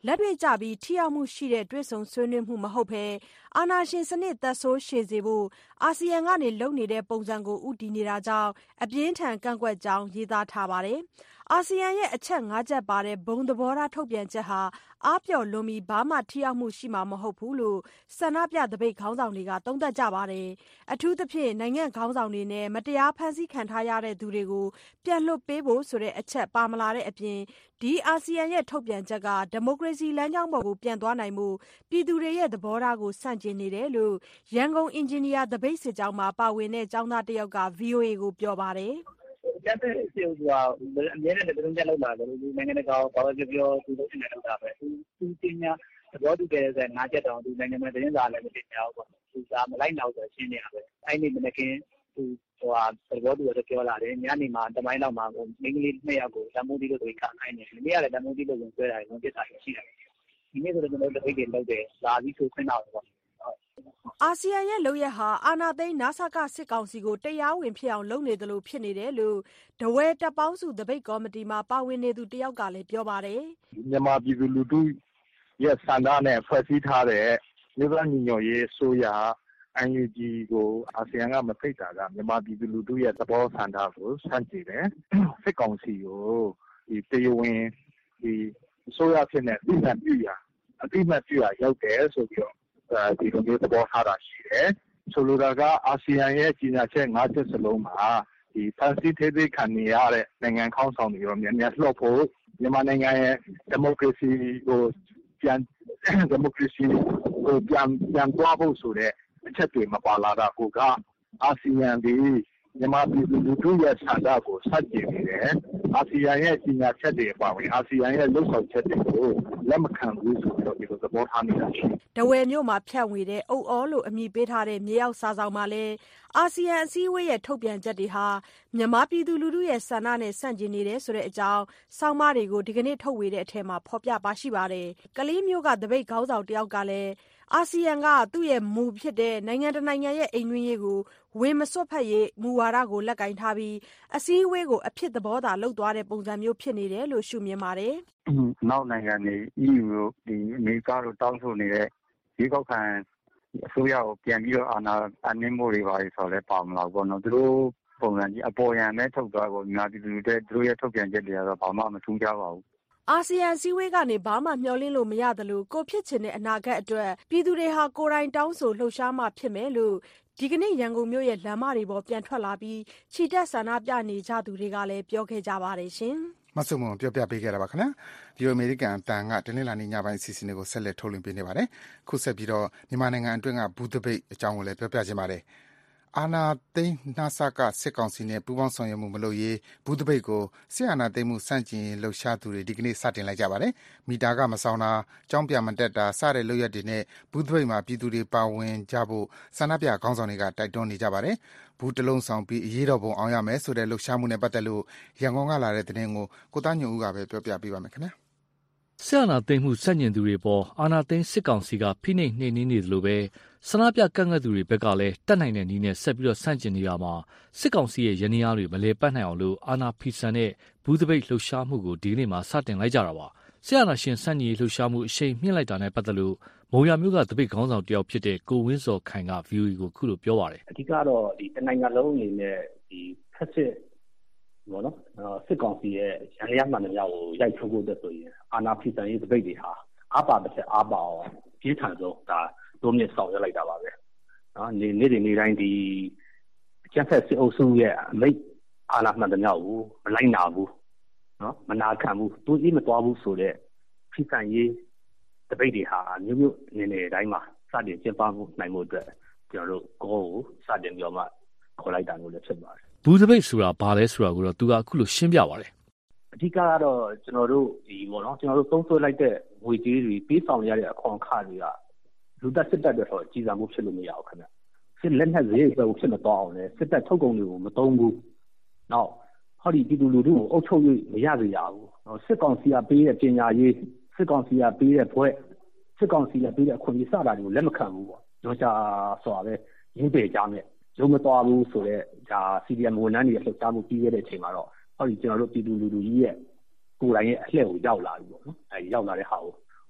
လက်တွေ့ကျပြီးထိရောက်မှုရှိတဲ့တွေ့ဆုံဆွေးနွေးမှုမဟုတ်ဘဲအာဏာရှင်စနစ်သက်ဆိုးရှည်စေဖို့အာဆီယံကနေလုပ်နေတဲ့ပုံစံကိုဦးတည်နေတာကြောင့်အပြင်းထန်ကန့်ကွက်ကြောင်းရေးသားထားပါတယ်။အာဆီယံရဲ့အချက်၅ချက်ပါတဲ့ဘုံသဘောထားထုတ်ပြန်ချက်ဟာအားပျော်လွန်ပြီးဘာမှထိရောက်မှုရှိမှာမဟုတ်ဘူးလို့ဆန္ဒပြသပိတ်ခေါင်းဆောင်တွေကသုံးသပ်ကြပါတယ်။အထူးသဖြင့်နိုင်ငံခေါင်းဆောင်တွေနဲ့မတရားဖမ်းဆီးခံထားရတဲ့သူတွေကိုပြန်လွှတ်ပေးဖို့ဆိုတဲ့အချက်ပါမလာတဲ့အပြင်ဒီအာဆီယံရဲ့ထုတ်ပြန်ချက်ကဒီမိုကရေစီလမ်းကြောင်းပေါ်ကိုပြန်သွားနိုင်မှုပြည်သူတွေရဲ့သဘောထားကိုဆန့်ကျင်နေတယ်လို့ရန်ကုန်အင်ဂျင်နီယာသပိတ်စစ်ကြောင်းမှာပါဝင်တဲ့ကျောင်းသားတစ်ယောက်က ဗွီအိုအေ ကိုပြောပါတယ်။ကျန်တဲ့စီအိုကအများနဲ့တုံ့ပြန်လောက်လာတယ်ဒီနိုင်ငံတကာဘာပဲပြောပြောသူတို့နေလောက်တာပဲသူသူတင်ညာသဘောတူကြတဲ့ငါးချက်တောင်သူနိုင်ငံမှာတင်းစားလည်းမတင်ကြဘူးပေါ့သူကမလိုက်တော့ဆိုရှင်းနေတာပဲအဲ့ဒီမနခင်သူဟိုဟာသဘောတူရပြောလာတယ်ညနေမှာတပိုင်းလောက်မှာကိုမိန်းကလေးနှစ်ယောက်ကိုတမိုးတီးလို့တွေခံနိုင်တယ်ဒီနေ့ကလည်းတမိုးတီးလို့ဝင်ဆွဲတာဝင်ပြစ်တာရှိတယ်ဒီနေ့ဆိုတော့ကျွန်တော်တို့တပိတ်တွေလောက်တယ်လာပြီးဆိုခွင့်တော့ပေါ့အာဆီယံရဲ့လုပ်ရက်ဟာအာဏာသိမ်းနစကစစ်ကောင်စီကိုတရားဝင်ဖြစ်အောင်လုပ်နေတယ်လို့ဖြစ်နေတယ်လို့ဒဝဲတပ်ပေါင်းစုသပိတ်ကော်မတီမှာပါဝင်နေသူတယောက်ကလည်းပြောပါတယ်မြန်မာပြည်သူလူထုရဲ့ဆန္ဒနဲ့ဖွဲ့စည်းထားတဲ့မြို့သားညီညွတ်ရေးဆိုရအန်ယူဂျီကိုအာဆီယံကမဖိတ်တာကမြန်မာပြည်သူလူထုရဲ့သဘောဆန္ဒကိုဆန့်ကျင်တယ်စစ်ကောင်စီကိုဒီတရားဝင်ဒီဆိုရဖြစ်နေအမှန်ပြရအတိမတ်ပြရရောက်တယ်ဆိုပြီးတော့ဒီလိုမျိုးသဘောထားတာရှိတယ်ဆိုလိုတာကအာဆီယံရဲ့ကြီးညာချက်၅ချက်စလုံးမှာဒီဖန်စီသေးသေးခံနေရတဲ့နိုင်ငံခေါင်းဆောင်တွေရောမြန်မြန်လှုပ်ဖို့မြန်မာနိုင်ငံရဲ့ဒီမိုကရေစီကိုပြန်ဒီမိုကရေစီကိုပြန်ပြန်သွားဖို့ဆိုတဲ့အချက်တွေမပါလာတာကိုကအာဆီယံဒီမြန်မာပြည်သူလူထုရဲ့ဆန္ဒကိုစတင်နေတယ်အာဆီယံရဲ့ကြီးညာချက်တွေပါဝင်အာဆီယံရဲ့လှုပ်ဆောင်ချက်တွေကိုလက်မခံဘူးဆိုတော့ဒီလိုသဘောထားနေတာရှိဒဝဲမြို့မှာဖြန့်ဝေတဲ့အုပ်အောလို့အမည်ပေးထားတဲ့မြေအောက်စာဆောင်မှာလည်းအာဆီယံအစည်းအဝေးရဲ့ထုတ်ပြန်ချက်တွေဟာမြန်မာပြည်သူလူထုရဲ့ဆန္ဒနဲ့ဆန့်ကျင်နေတယ်ဆိုတဲ့အကြောင်းဆောင်းပါးတွေကိုဒီကနေ့ထုတ်ဝေတဲ့အထက်မှာဖော်ပြပါရှိပါတယ်ကလေးမျိုးကသပိတ်ခေါင်းဆောင်တယောက်ကလည်းအာဆီယံကသူ့ရဲ့မူဖြစ်တဲ့နိုင်ငံတနိုင်ငံရဲ့အိမ်တွင်းရေးကိုဝင်မစွတ်ဖက်ရေးမူဝါဒကိုလက်ကင်ထားပြီးအစည်းအဝေးကိုအဖြစ်သဘောသာလှုပ်သွားတဲ့ပုံစံမျိုးဖြစ်နေတယ်လို့ရှုမြင်ပါတယ်။နောက်နိုင်ငံတွေ အီးယူ တို့ဒီအမေရိကတို့တောင်းဆိုနေတဲ့ရွေးကောက်ခံအစိုးရကိုပြန်ပြီးတော့အာဏာအနှင်းမှုတွေပါဆိုတော့လည်းပါမလာဘူးပေါ့နော်သူတို့ပုံစံကြီးအပေါ်ယံနဲ့ထုတ်သွားဖို့မြန်မာပြည်သူတွေသူတို့ရဲ့ထုတ်ပြန်ချက်တွေကတော့ဘာမှမထူးခြားပါဘူးအာဆီယံစည်းဝေးကနေဘာမှမျှော်လင့်လို့မရသလိုကိုဖြစ်ချင်တဲ့အနာဂတ်အတွက်ပြည်သူတွေဟာကိုယ်တိုင်တောင်းဆိုလှုပ်ရှားမှဖြစ်မယ်လို့ဒီကနေ့ရန်ကုန်မြို့ရဲ့လမ်းမတွေပေါ်ပြန်ထွက်လာပြီးခြိတက်ဆန္ဒပြနေကြသူတွေကလည်းပြောခဲ့ကြပါတယ်ရှင်မဆုမွန်ပြောပြပေးခဲ့တာပါခင်ဗျာဒီအမေရိကန်အတန်ကတနင်္လာနေ့ညပိုင်းအစီအစဉ်တွေကိုဆက်လက်ထုတ်လွှင့်ပေးနေပါတယ်ခုဆက်ပြီးတော့မြန်မာနိုင်ငံအတွင်းကဘူးသပိတ်အကြောင်းကိုလည်းပြောပြခြင်းပါတယ်အာနာသိန်းနှာစကစစ်ကောင်စီနဲ့ပူးပေါင်းဆောင်ရွက်မှုမလုပ်ရေးဘူးသပိတ်ကိုစစ်အာဏာသိမ်းမှုစန့်ကျင်လှုပ်ရှားသူတွေဒီကနေ့စတင်လိုက်ကြပါတယ်။မီတာကမဆောင်တာ၊ကြောင်းပြမတက်တာစတဲ့လုပ်ရက်တွေနဲ့ဘူးသပိတ်မှာပြည်သူတွေပါဝင်ကြဖို့ဆန္ဒပြခေါင်းဆောင်တွေကတိုက်တွန်းနေကြပါတယ်။ဘူးတလုံးဆောင်ပြီးအရေးတော်ပုံအောင်ရမယ်ဆိုတဲ့လှုပ်ရှားမှုနဲ့ပတ်သက်လို့ရန်ကုန်ကလာတဲ့သတင်းကိုကိုသားညွန့်ဦးကပဲပြောပြပေးပါမယ်ခင်ဗျာ။စစ်အာဏာသိမ်းမှုစန့်ကျင်သူတွေပေါ်အာဏာသိမ်းစစ်ကောင်စီကဖိနှိပ်နှိမ်နင်းနေသလိုပဲဆန္ဒပြကန့်ကွက်သူတွေဘက်ကလည်းတတ်နိုင်တဲ့နည်းနဲ့ဆက်ပြီးတော့ဆန့်ကျင်နေတာမှာစစ်ကောင်စီရဲ့ရန်ရာတွေမလဲပတ်နိုင်အောင်လို့အာဏာဖီဆန်တဲ့ဘူးသပိတ်လှုပ်ရှားမှုကိုဒီနေ့မှစတင်လိုက်ကြတာပါစစ်အာဏာရှင်စန့်ကျင်လှုပ်ရှားမှုအရှိန်မြင့်လိုက်တာနဲ့ပတ်သက်လို့မုံရမြို့ကသပိတ်ခေါင်းဆောင်တယောက်ဖြစ်တဲ့ကိုဝင်းစော်ခိုင်က ဗွီအိုအေ ကိုခုလိုပြောပါတယ်အဓိကတော့ဒီတနိုင်ငံလုံးအနေနဲ့ဒီဖက်စစ်ဘောနော်စစ်ကောင်စီရဲ့ရန်ရာမှန်တဲ့များကိုရိုက်ထုတ်ဖို့အတွက်ဆိုရင်အာဏာဖီဆန်ရေးသပိတ်တွေဟာအပါတစ်ချက်အပါအောင်ပြင်းထန်ဆုံးဒါတို့မြင့်ဆောင်ရလိုက်တာပါပဲနော်နေနေ့ဒီနေ့တိုင်းဒီကျန်းဖက်စစ်အုပ်စုရဲ့အမိတ်အာဏာမှန်တဲ့များကိုမလိုက်နာဘူးနော်မနာခံဘူးသူကြီးမတော်ဘူးဆိုတဲ့ဖီဆန်ရေးတပိတ်တွေဟာမြို့မြို့နေနေတိုင်းမှာစတင်ကျင်းပမှုနိုင်မှုအတွက်ကျွန်တော်တို့ကိုကိုစတင်ပြောမှခေါ်လိုက်တာလို့လည်းဖြစ်ပါတယ်ဘူးသပိတ်ဆိုတာဘာလဲဆိုတာကိုတော့သူကအခုလိုရှင်းပြပါတယ်အဓိကကတော့ကျွန်တော်တို့ဒီပေါ့နော်ကျွန်တော်တို့သုံးဆွဲလိုက်တဲ့ငွေကြေးတွေပေးဆောင်ရတဲ့အခွန်အခတွေကလူတက်စစ်တပ်တွေတော့ကြီးစားမှုဖြစ်လို့မရဘူးခင်ဗျစစ်လက်နက်ဈေးပဲဖြစ်မတော့အောင်လေစစ်တပ်ထုတ်ကုန်တွေကိုမသုံးဘူးနောက်ဟောဒီပြည်သူလူထုကိုအုပ်ချုပ်၍မရစေရဘူးစစ်ကောင်စီကပေးတဲ့ပညာရေးစစ်ကောင်စီကပေးတဲ့ဘွဲ့စစ်ကောင်စီကပေးတဲ့အခွင့်အရေးစတာတွေကိုလက်မခံဘူးပေါ့ကျွန်တော်ဆိုတာပဲရင်းပေကြမယ်ရုံမတော်ဘူးဆိုတော့ဒါ စီ ဒီ အမ် ဝန်ထမ်းတွေလှုပ်ရှားမှုပြီးခဲ့တဲ့အချိန်မှာတော့ဟောဒီကျွန်တော်တို့ပြည်သူလူထုကြီးရဲ့ကိုယ်တိုင်ရဲ့အလှည့်ကိုရောက်လာပြီပေါ့နော်အဲရောက်လာတဲ့ဟာကိုဟ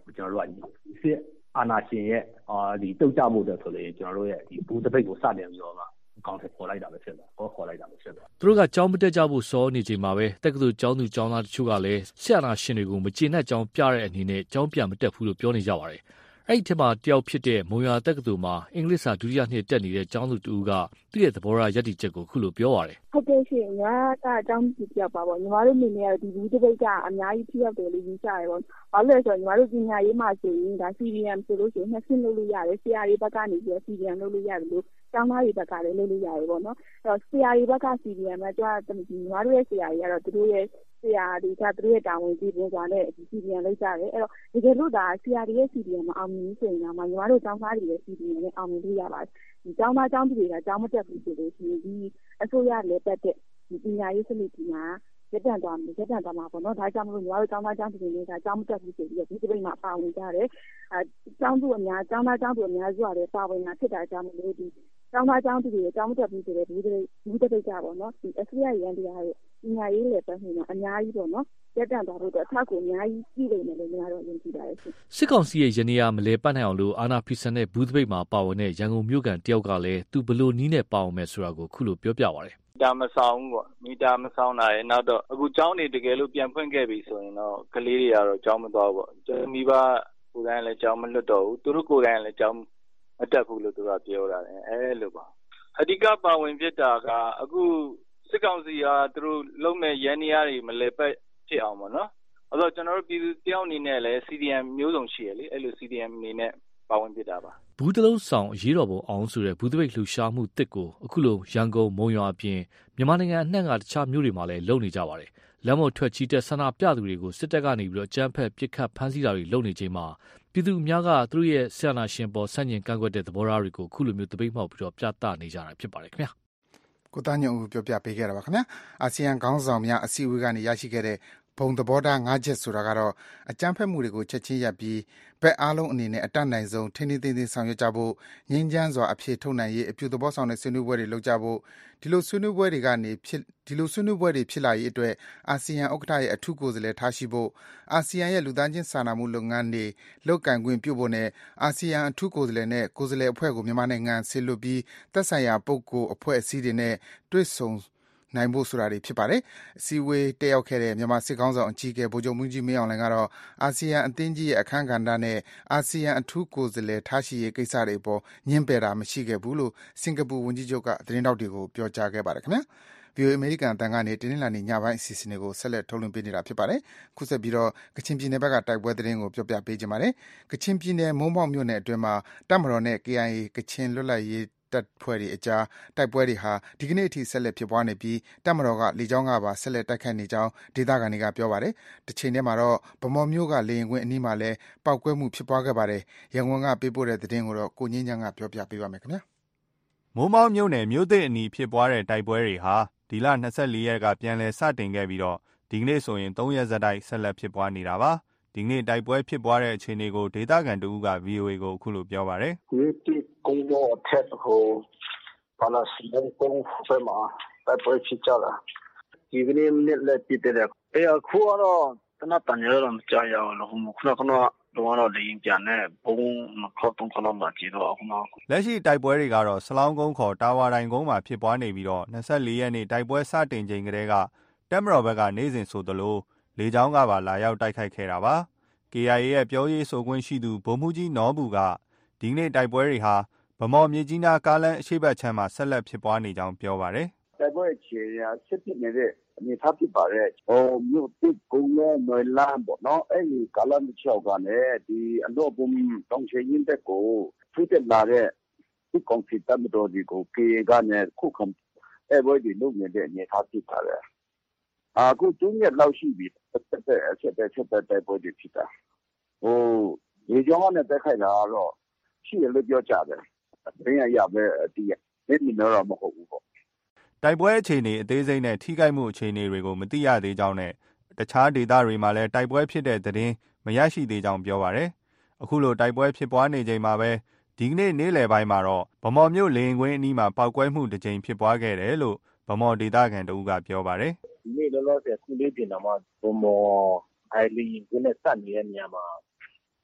ကျွန်တော်တို့ကစစ်အာဏာရှင်ရဲ့အာဒီတုတ်ကြမှုတဲ့ဆိုလေကျွန်တော်တို့ရဲ့ဒီဘူးတစ်ပိတ်ကိုစတင်ပြီးတော့မှအကောင့်ထဲပေါ်လိုက်တာပဲဖြစ်သွားခေါ်ခေါ်လိုက်တာပဲဖြစ်သွားသူတို့ကကြောင်းမတက်ကြဖို့စောနေချိန်မှာပဲတက္ကသိုလ်ကျောင်းသူကျောင်းသားတချို့ကလည်းစစ်အာဏာရှင်တွေကိုမကျေနပ်ကြောင်းပြတဲ့အနေနဲ့ကျောင်းပြန်မတက်ဘူးလို့ပြောနေကြပါတယ်အဲ့ဒီထက်မှတယောက်ဖြစ်တဲ့မုံရွာတက္ကသိုလ်မှာအင်္ဂလိပ်စာဒုတိယနှစ်တက်နေတဲ့ကျောင်းသူတူကသူ့ရဲ့သဘောထားယက်တီချက်ကိုခုလိုပြောပါတယ်ဟုတ်ကဲ့ရှင်ညီမကအကြောင်းကြည့်ပြပါပေါ့ညီမတို့နေနေရဒီဘူးတစ်ပိတ်ကအများကြီးဖြစ်ရတယ်လို့ယူဆရပေါ့ဘာလို့လဲဆိုတော့ညီမတို့ပညာရေးမှာဆိုရင်ဒါ စီ ဒီ အမ် ဆိုလို့ရှိရင်နှစ်ဆင့်လုပ်လို့ရတယ်ဆရာတွေဘက်ကနေပြီး စီ ဒီ အမ် လုပ်လို့ရတယ်လို့ကျောင်းသားတွေဘက်ကလည်းလုပ်လို့ရတယ်ပေါ့နော်အဲ့တော့ဆရာတွေဘက်က စီ ဒီ အမ် ကကြွားညီမတို့ရဲ့ဆရာတွေကတော့သူတို့ရဲ့ဆရာတွေကသူတို့ရဲ့တာဝန်ကြီးပုံစံနဲ့ဒီ စီ ဒီ အမ် လုပ်ကြတယ်အဲ့တော့တကယ်လို့ဒါဆရာတွေရဲ့ စီ ဒီ အမ် မအောင်မြင်ဆိုရင်တော့ညီမတို့ကျောင်းသားတွေရဲ့ စီ ဒီ အမ် နဲ့အောင်မြင်လို့ရပါတယ်ဒီကျောင်းသားကျောင်းသူတွေကကျောင်းမတက်ဘူးဆိုလို့ရှိရင်ဒီအစိုးရလည်းတက်တဲ့ဒီပညာရေးစနစ်ကြီးမှာရက်တန်သွားမယ်ရက်တန်သွားမှာပေါ့နော်ဒါကြောင့်မလို့ညီမတို့ကျောင်းသားကျောင်းသူတွေကကျောင်းမတက်ဘူးဆိုပြီးဒီတစ်ပိတ်မှာပါဝင်ကြတယ်အဲကျောင်းသူအများကျောင်းသားကျောင်းသူအများစုရတယ်ပါဝင်တာဖြစ်တာကြောင့်မလို့ဒီကျောင်းသားကျောင်းသူတွေကျောင်းမတက်ဘူးဆိုတဲ့ဒီဒီတစ်ပိတ်ကြပေါ့နော်ဒီအစိုးရရန်တရားရဲ့ပညာရေးလည်းပတ်နေတော့အများကြီးပေါ့နော်ရက်တန်သွားလို့တော့အထောက်ကိုအများကြီးပြည်နေတယ်လို့ညီမတို့ယုံကြည်ပါတယ်ရှင်စစ်ကောင်စီရဲ့ရနေရမလဲပတ်နိုင်အောင်လို့အာနာဖီဆန်တဲ့ဘူးသပိတ်မှာပါဝင်တဲ့ရန်ကုန်မြို့ကန်တယောက်ကလည်းသူဘလို့နီးနဲ့ပါအောင်မယ်ဆိုတာကိုခုလိုပြောပြပါတယ်မီတာမဆောင်ဘူးပေါ့မီတာမဆောင်တာရနောက်တော့အခုကျောင်းနေတကယ်လို့ပြန်ဖွင့်ခဲ့ပြီဆိုရင်တော့ကလေးတွေကတော့ကျောင်းမသွားဘူးပေါ့ကျွန်တော်မိဘကိုယ်တိုင်လည်းကျောင်းမလွတ်တော့ဘူးသူတို့ကိုယ်တိုင်လည်းကျောင်းမတက်ဘူးလို့သူကပြောတာလေအဲလိုပါအဓိကပါဝင်ဖြစ်တာကအခုစစ်ကောင်စီကသူတို့လုံးမဲ့ရန်နေရတွေမလဲပတ်ဖြစ်အောင်ပေါ့နော်အဲ့တော့ကျွန်တော်တို့ပြည်သူတယောက်အနေနဲ့လည်း စီ ဒီ အမ် မျိုးစုံရှိရလေအဲ့လို စီ ဒီ အမ် အနေနဲ့ပါဝင်ဖြစ်တာပါဘူးတလုံးဆောင်အရေးတော်ပုံအောင်ဆိုတဲ့ဘူးသပိတ်လှူရှားမှုတစ်ကိုအခုလိုရန်ကုန်မုံရွာအပြင်မြန်မာနိုင်ငံအနှံ့ကတခြားမြို့တွေမှာလည်းလုပ်နေကြပါတယ်လမ်းပေါ်ထွက်ချီတက်ဆန္ဒပြသူတွေကိုစစ်တပ်ကနေပြီးတော့ကြမ်းဖက်ပစ်ခတ်ဖမ်းဆီးတာတွေလုပ်နေချိန်မှာပြည်သူအများကသူတို့ရဲ့ဆန္ဒရှင်ပေါ်ဆန့်ကျင်ကန့်ကွက်တဲ့သဘောထားတွေကိုခုလိုမျိုးသပိတ်မှောက်ပြီးတော့ပြသနေကြတာဖြစ်ပါတယ်ခင်ဗျာကိုသားညုံဦးပြောပြပေးခဲ့တာပါခင်ဗျာအာဆီယံခေါင်းဆောင်များအစည်းအဝေးကနေရရှိခဲ့တဲ့ဘုံသဘောထား၅ချက်ဆိုတာကတော့အကြမ်းဖက်မှုတွေကိုချက်ချင်းရပ်ပြီးဘက်အားလုံးအနေနဲ့အတတ်နိုင်ဆုံးထိန်းသိမ်းသိမ်းဆောင်ရွက်ကြဖို့ငြိမ်းချမ်းစွာအဖြေထုတ်နိုင်ရေးအပြုသဘောဆောင်တဲ့ဆွေးနွေးပွဲတွေလုပ်ကြဖို့ဒီလိုဆွေးနွေးပွဲတွေကနေဖြစ်ဒီလိုဆွေးနွေးပွဲတွေဖြစ်လာရေးအတွက်အာဆီယံဥက္ကဋ္ဌရဲ့အထူးကိုယ်စားလှယ်ထားရှိဖို့အာဆီယံရဲ့လူသားချင်းစာနာမှုလုပ်ငန်းတွေလုပ်ကင်ခွင့်ပြုဖို့နဲ့အာဆီယံအထူးကိုယ်စားလှယ်နဲ့ကိုယ်စားလှယ်အဖွဲ့ကိုမြန်မာနိုင်ငံဆေလွတ်ပြီးသက်ဆိုင်ရာပုဂ္ဂိုလ်အဖွဲ့အစည်းတွေနဲ့တွေ့ဆုံနိုင်ဖို့ဆိုတာတွေဖြစ်ပါတယ်။အစည်းအဝေးတက်ရောက်ခဲ့တဲ့မြန်မာစစ်ကောင်ဆောင်အကြီးအကဲဗိုလ်ချုပ်မှူးကြီးမင်းအောင်လှိုင်ကတော့အာဆီယံအသင်းကြီးရဲ့အခမ်းကဏ္ဍနဲ့အာဆီယံအထူးကိုယ်စားလှယ်ထားရှိရေးကိစ္စတွေပေါ်ညှင်းပယ်တာမရှိခဲ့ဘူးလို့စင်ကာပူဝန်ကြီးချုပ်ကသတင်းတောက်တွေကိုပြောကြားခဲ့ပါတယ်ခင်ဗျာ။ ဗီအိုအေ အမေရိကန်အသံကနေတင်းနှင်းလာနေညပိုင်းအစီအစဉ်တွေကိုဆက်လက်ထုတ်လွှင့်ပေးနေတာဖြစ်ပါတယ်။ခုဆက်ပြီးတော့ကချင်ပြည်နယ်ဘက်ကတိုက်ပွဲသတင်းကိုပြောပြပေးကြပါမယ်။ကချင်ပြည်နယ်မုံမောက်မြို့နယ်အတွင်းမှာတပ်မတော်နဲ့ ကေ အိုင် အေ ကချင်လွတ်လပ်ရေးတပ်ဖွဲ့တွေအကြားတိုက်ပွဲတွေဟာဒီကနေ့အထိဆက်လက်ဖြစ်ပွားနေပြီးတပ်မတော်ကလေကြောင်းကပါဆက်လက်တိုက်ခိုက်နေကြောင်းဒေသခံတွေကပြောပါတယ်။တစ်ချိန်တည်းမှာတော့ဗမော်မြို့ကလေရင်ကွင်းအနီးမှာလည်းပောက်ကွဲမှုဖြစ်ပွားခဲ့ပါတယ်။ရန်ကုန်ကပေးပို့တဲ့သတင်းကိုတော့ကိုငင်းချမ်းကပြောပြပေးပါမယ်ခင်ဗျာ။မိုးမောက်မြို့နယ်မြို့သစ်အနီးဖြစ်ပွားတဲ့တိုက်ပွဲတွေဟာဒီလ၂၄ရက်ကပြန်လည်စတင်ခဲ့ပြီးတော့ဒီကနေ့ဆိုရင်၃ရက်ဆက်တိုက်ဆက်လက်ဖြစ်ပွားနေတာပါ။ဒီကနေ့တိုက်ပွဲဖြစ်ပွားတဲ့အခြေအနေကိုဒေသခံတဦးက ဗီအိုအေကိုအခုလိုပြောပါတယ်။ဒီတိကုန်းပေါ်အထက်ကိုပါလာစီကုန်းဘက်မှာတိုက်ပွဲဖြစ်ကြတာ။ဒီကနေ့နေ့လည်းဖြစ်တယ်။အဲအခုကတော့တနတ်တန်ရတော့မကြောက်ရအောင်လို့ခုနကကတော့တော့လေရင်ပြန်နဲ့ဘုံမခေါတုံးခလုံးလာကြည့်တော့အခုမှလက်ရှိတိုက်ပွဲတွေကတော့ဆလောင်းကုန်းခေါ်တာဝါတိုင်ကုန်းမှာဖြစ်ပွားနေပြီးတော့၂၄ရက်နေ့တိုက်ပွဲစတင်ချိန်ကတည်းကတပ်မတော်ဘက်ကနေ့စဉ်ဆိုသလိုလေကြောင်းကပါလာရောက်တိုက်ခိုက်ခဲ့တာပါ။ ကေ အိုင် အေ ရဲ့ပြောရေးဆိုခွင့်ရှိသူဗိုလ်မှူးကြီးနော်ဘူကဒီကနေ့တိုက်ပွဲတွေဟာဗမော်မြေကြီးနားကားလမ်းအရှေ့ဘက်ခြမ်းမှာဆက်လက်ဖြစ်ပွားနေကြောင်းပြောပါတယ်။တိုက်ပွဲအခြေအနေဆက်ဖြစ်နေတဲ့အနေအထားဖြစ်ပါတယ်။ဟိုမြို့တိကုန်းရဲ့နွယ်လန်းပေါ့နော်။အဲ့ဒီကာလတစ်လျှောက်ကလည်းဒီအတော့ဘုံတောင်ချေရင်တက်ကိုဖိတက်လာတဲ့ဒီကောင်စီတပ်မတော်ဒီကို ကေ အေ ကနေခုခံအဲ့ဘွဲဒီလုပ်နေတဲ့အနေအထားဖြစ်ပါတယ်။အခုသူညက်လောက်ရှိပြီတက်တဲ့အချက်တဲ့ချက်တဲ့တိုက်ပွဲတွေဖြစ်တာ။ဟိုဒီကြောင့်နဲ့တက်ခိုက်လာတော့ရှိရလို့ပြောကြတယ်။ဘင်းရရပဲဒီနေနေတော့မဟုတ်ဘူးပေါ့တိုက်ပွဲအခြေအနေအသေးစိတ်နဲ့ထိခိုက်မှုအခြေအနေတွေကိုမသိရသေးကြောင်းနဲ့တခြားဒေသတွေမှာလည်းတိုက်ပွဲဖြစ်တဲ့သတင်းမရရှိသေးကြောင်းပြောပါတယ်။အခုလိုတိုက်ပွဲဖြစ်ပွားနေချိန်မှာပဲဒီကနေ့နေ့လယ်ပိုင်းမှာတော့ဗမော်မြို့လေရင်ကွင်းအနီးမှာပောက်ကွဲမှုတစ်ကြိမ်ဖြစ်ပွားခဲ့တယ်လို့ဗမော်ဒေသခံတဦးကပြောပါတယ်။ဒီနေ့လောလောဆယ်ခုလေးပြင်တော့မှဗမော်အိုင်လီကွင်းနဲ့စက်နေတဲ့နေရာမှာ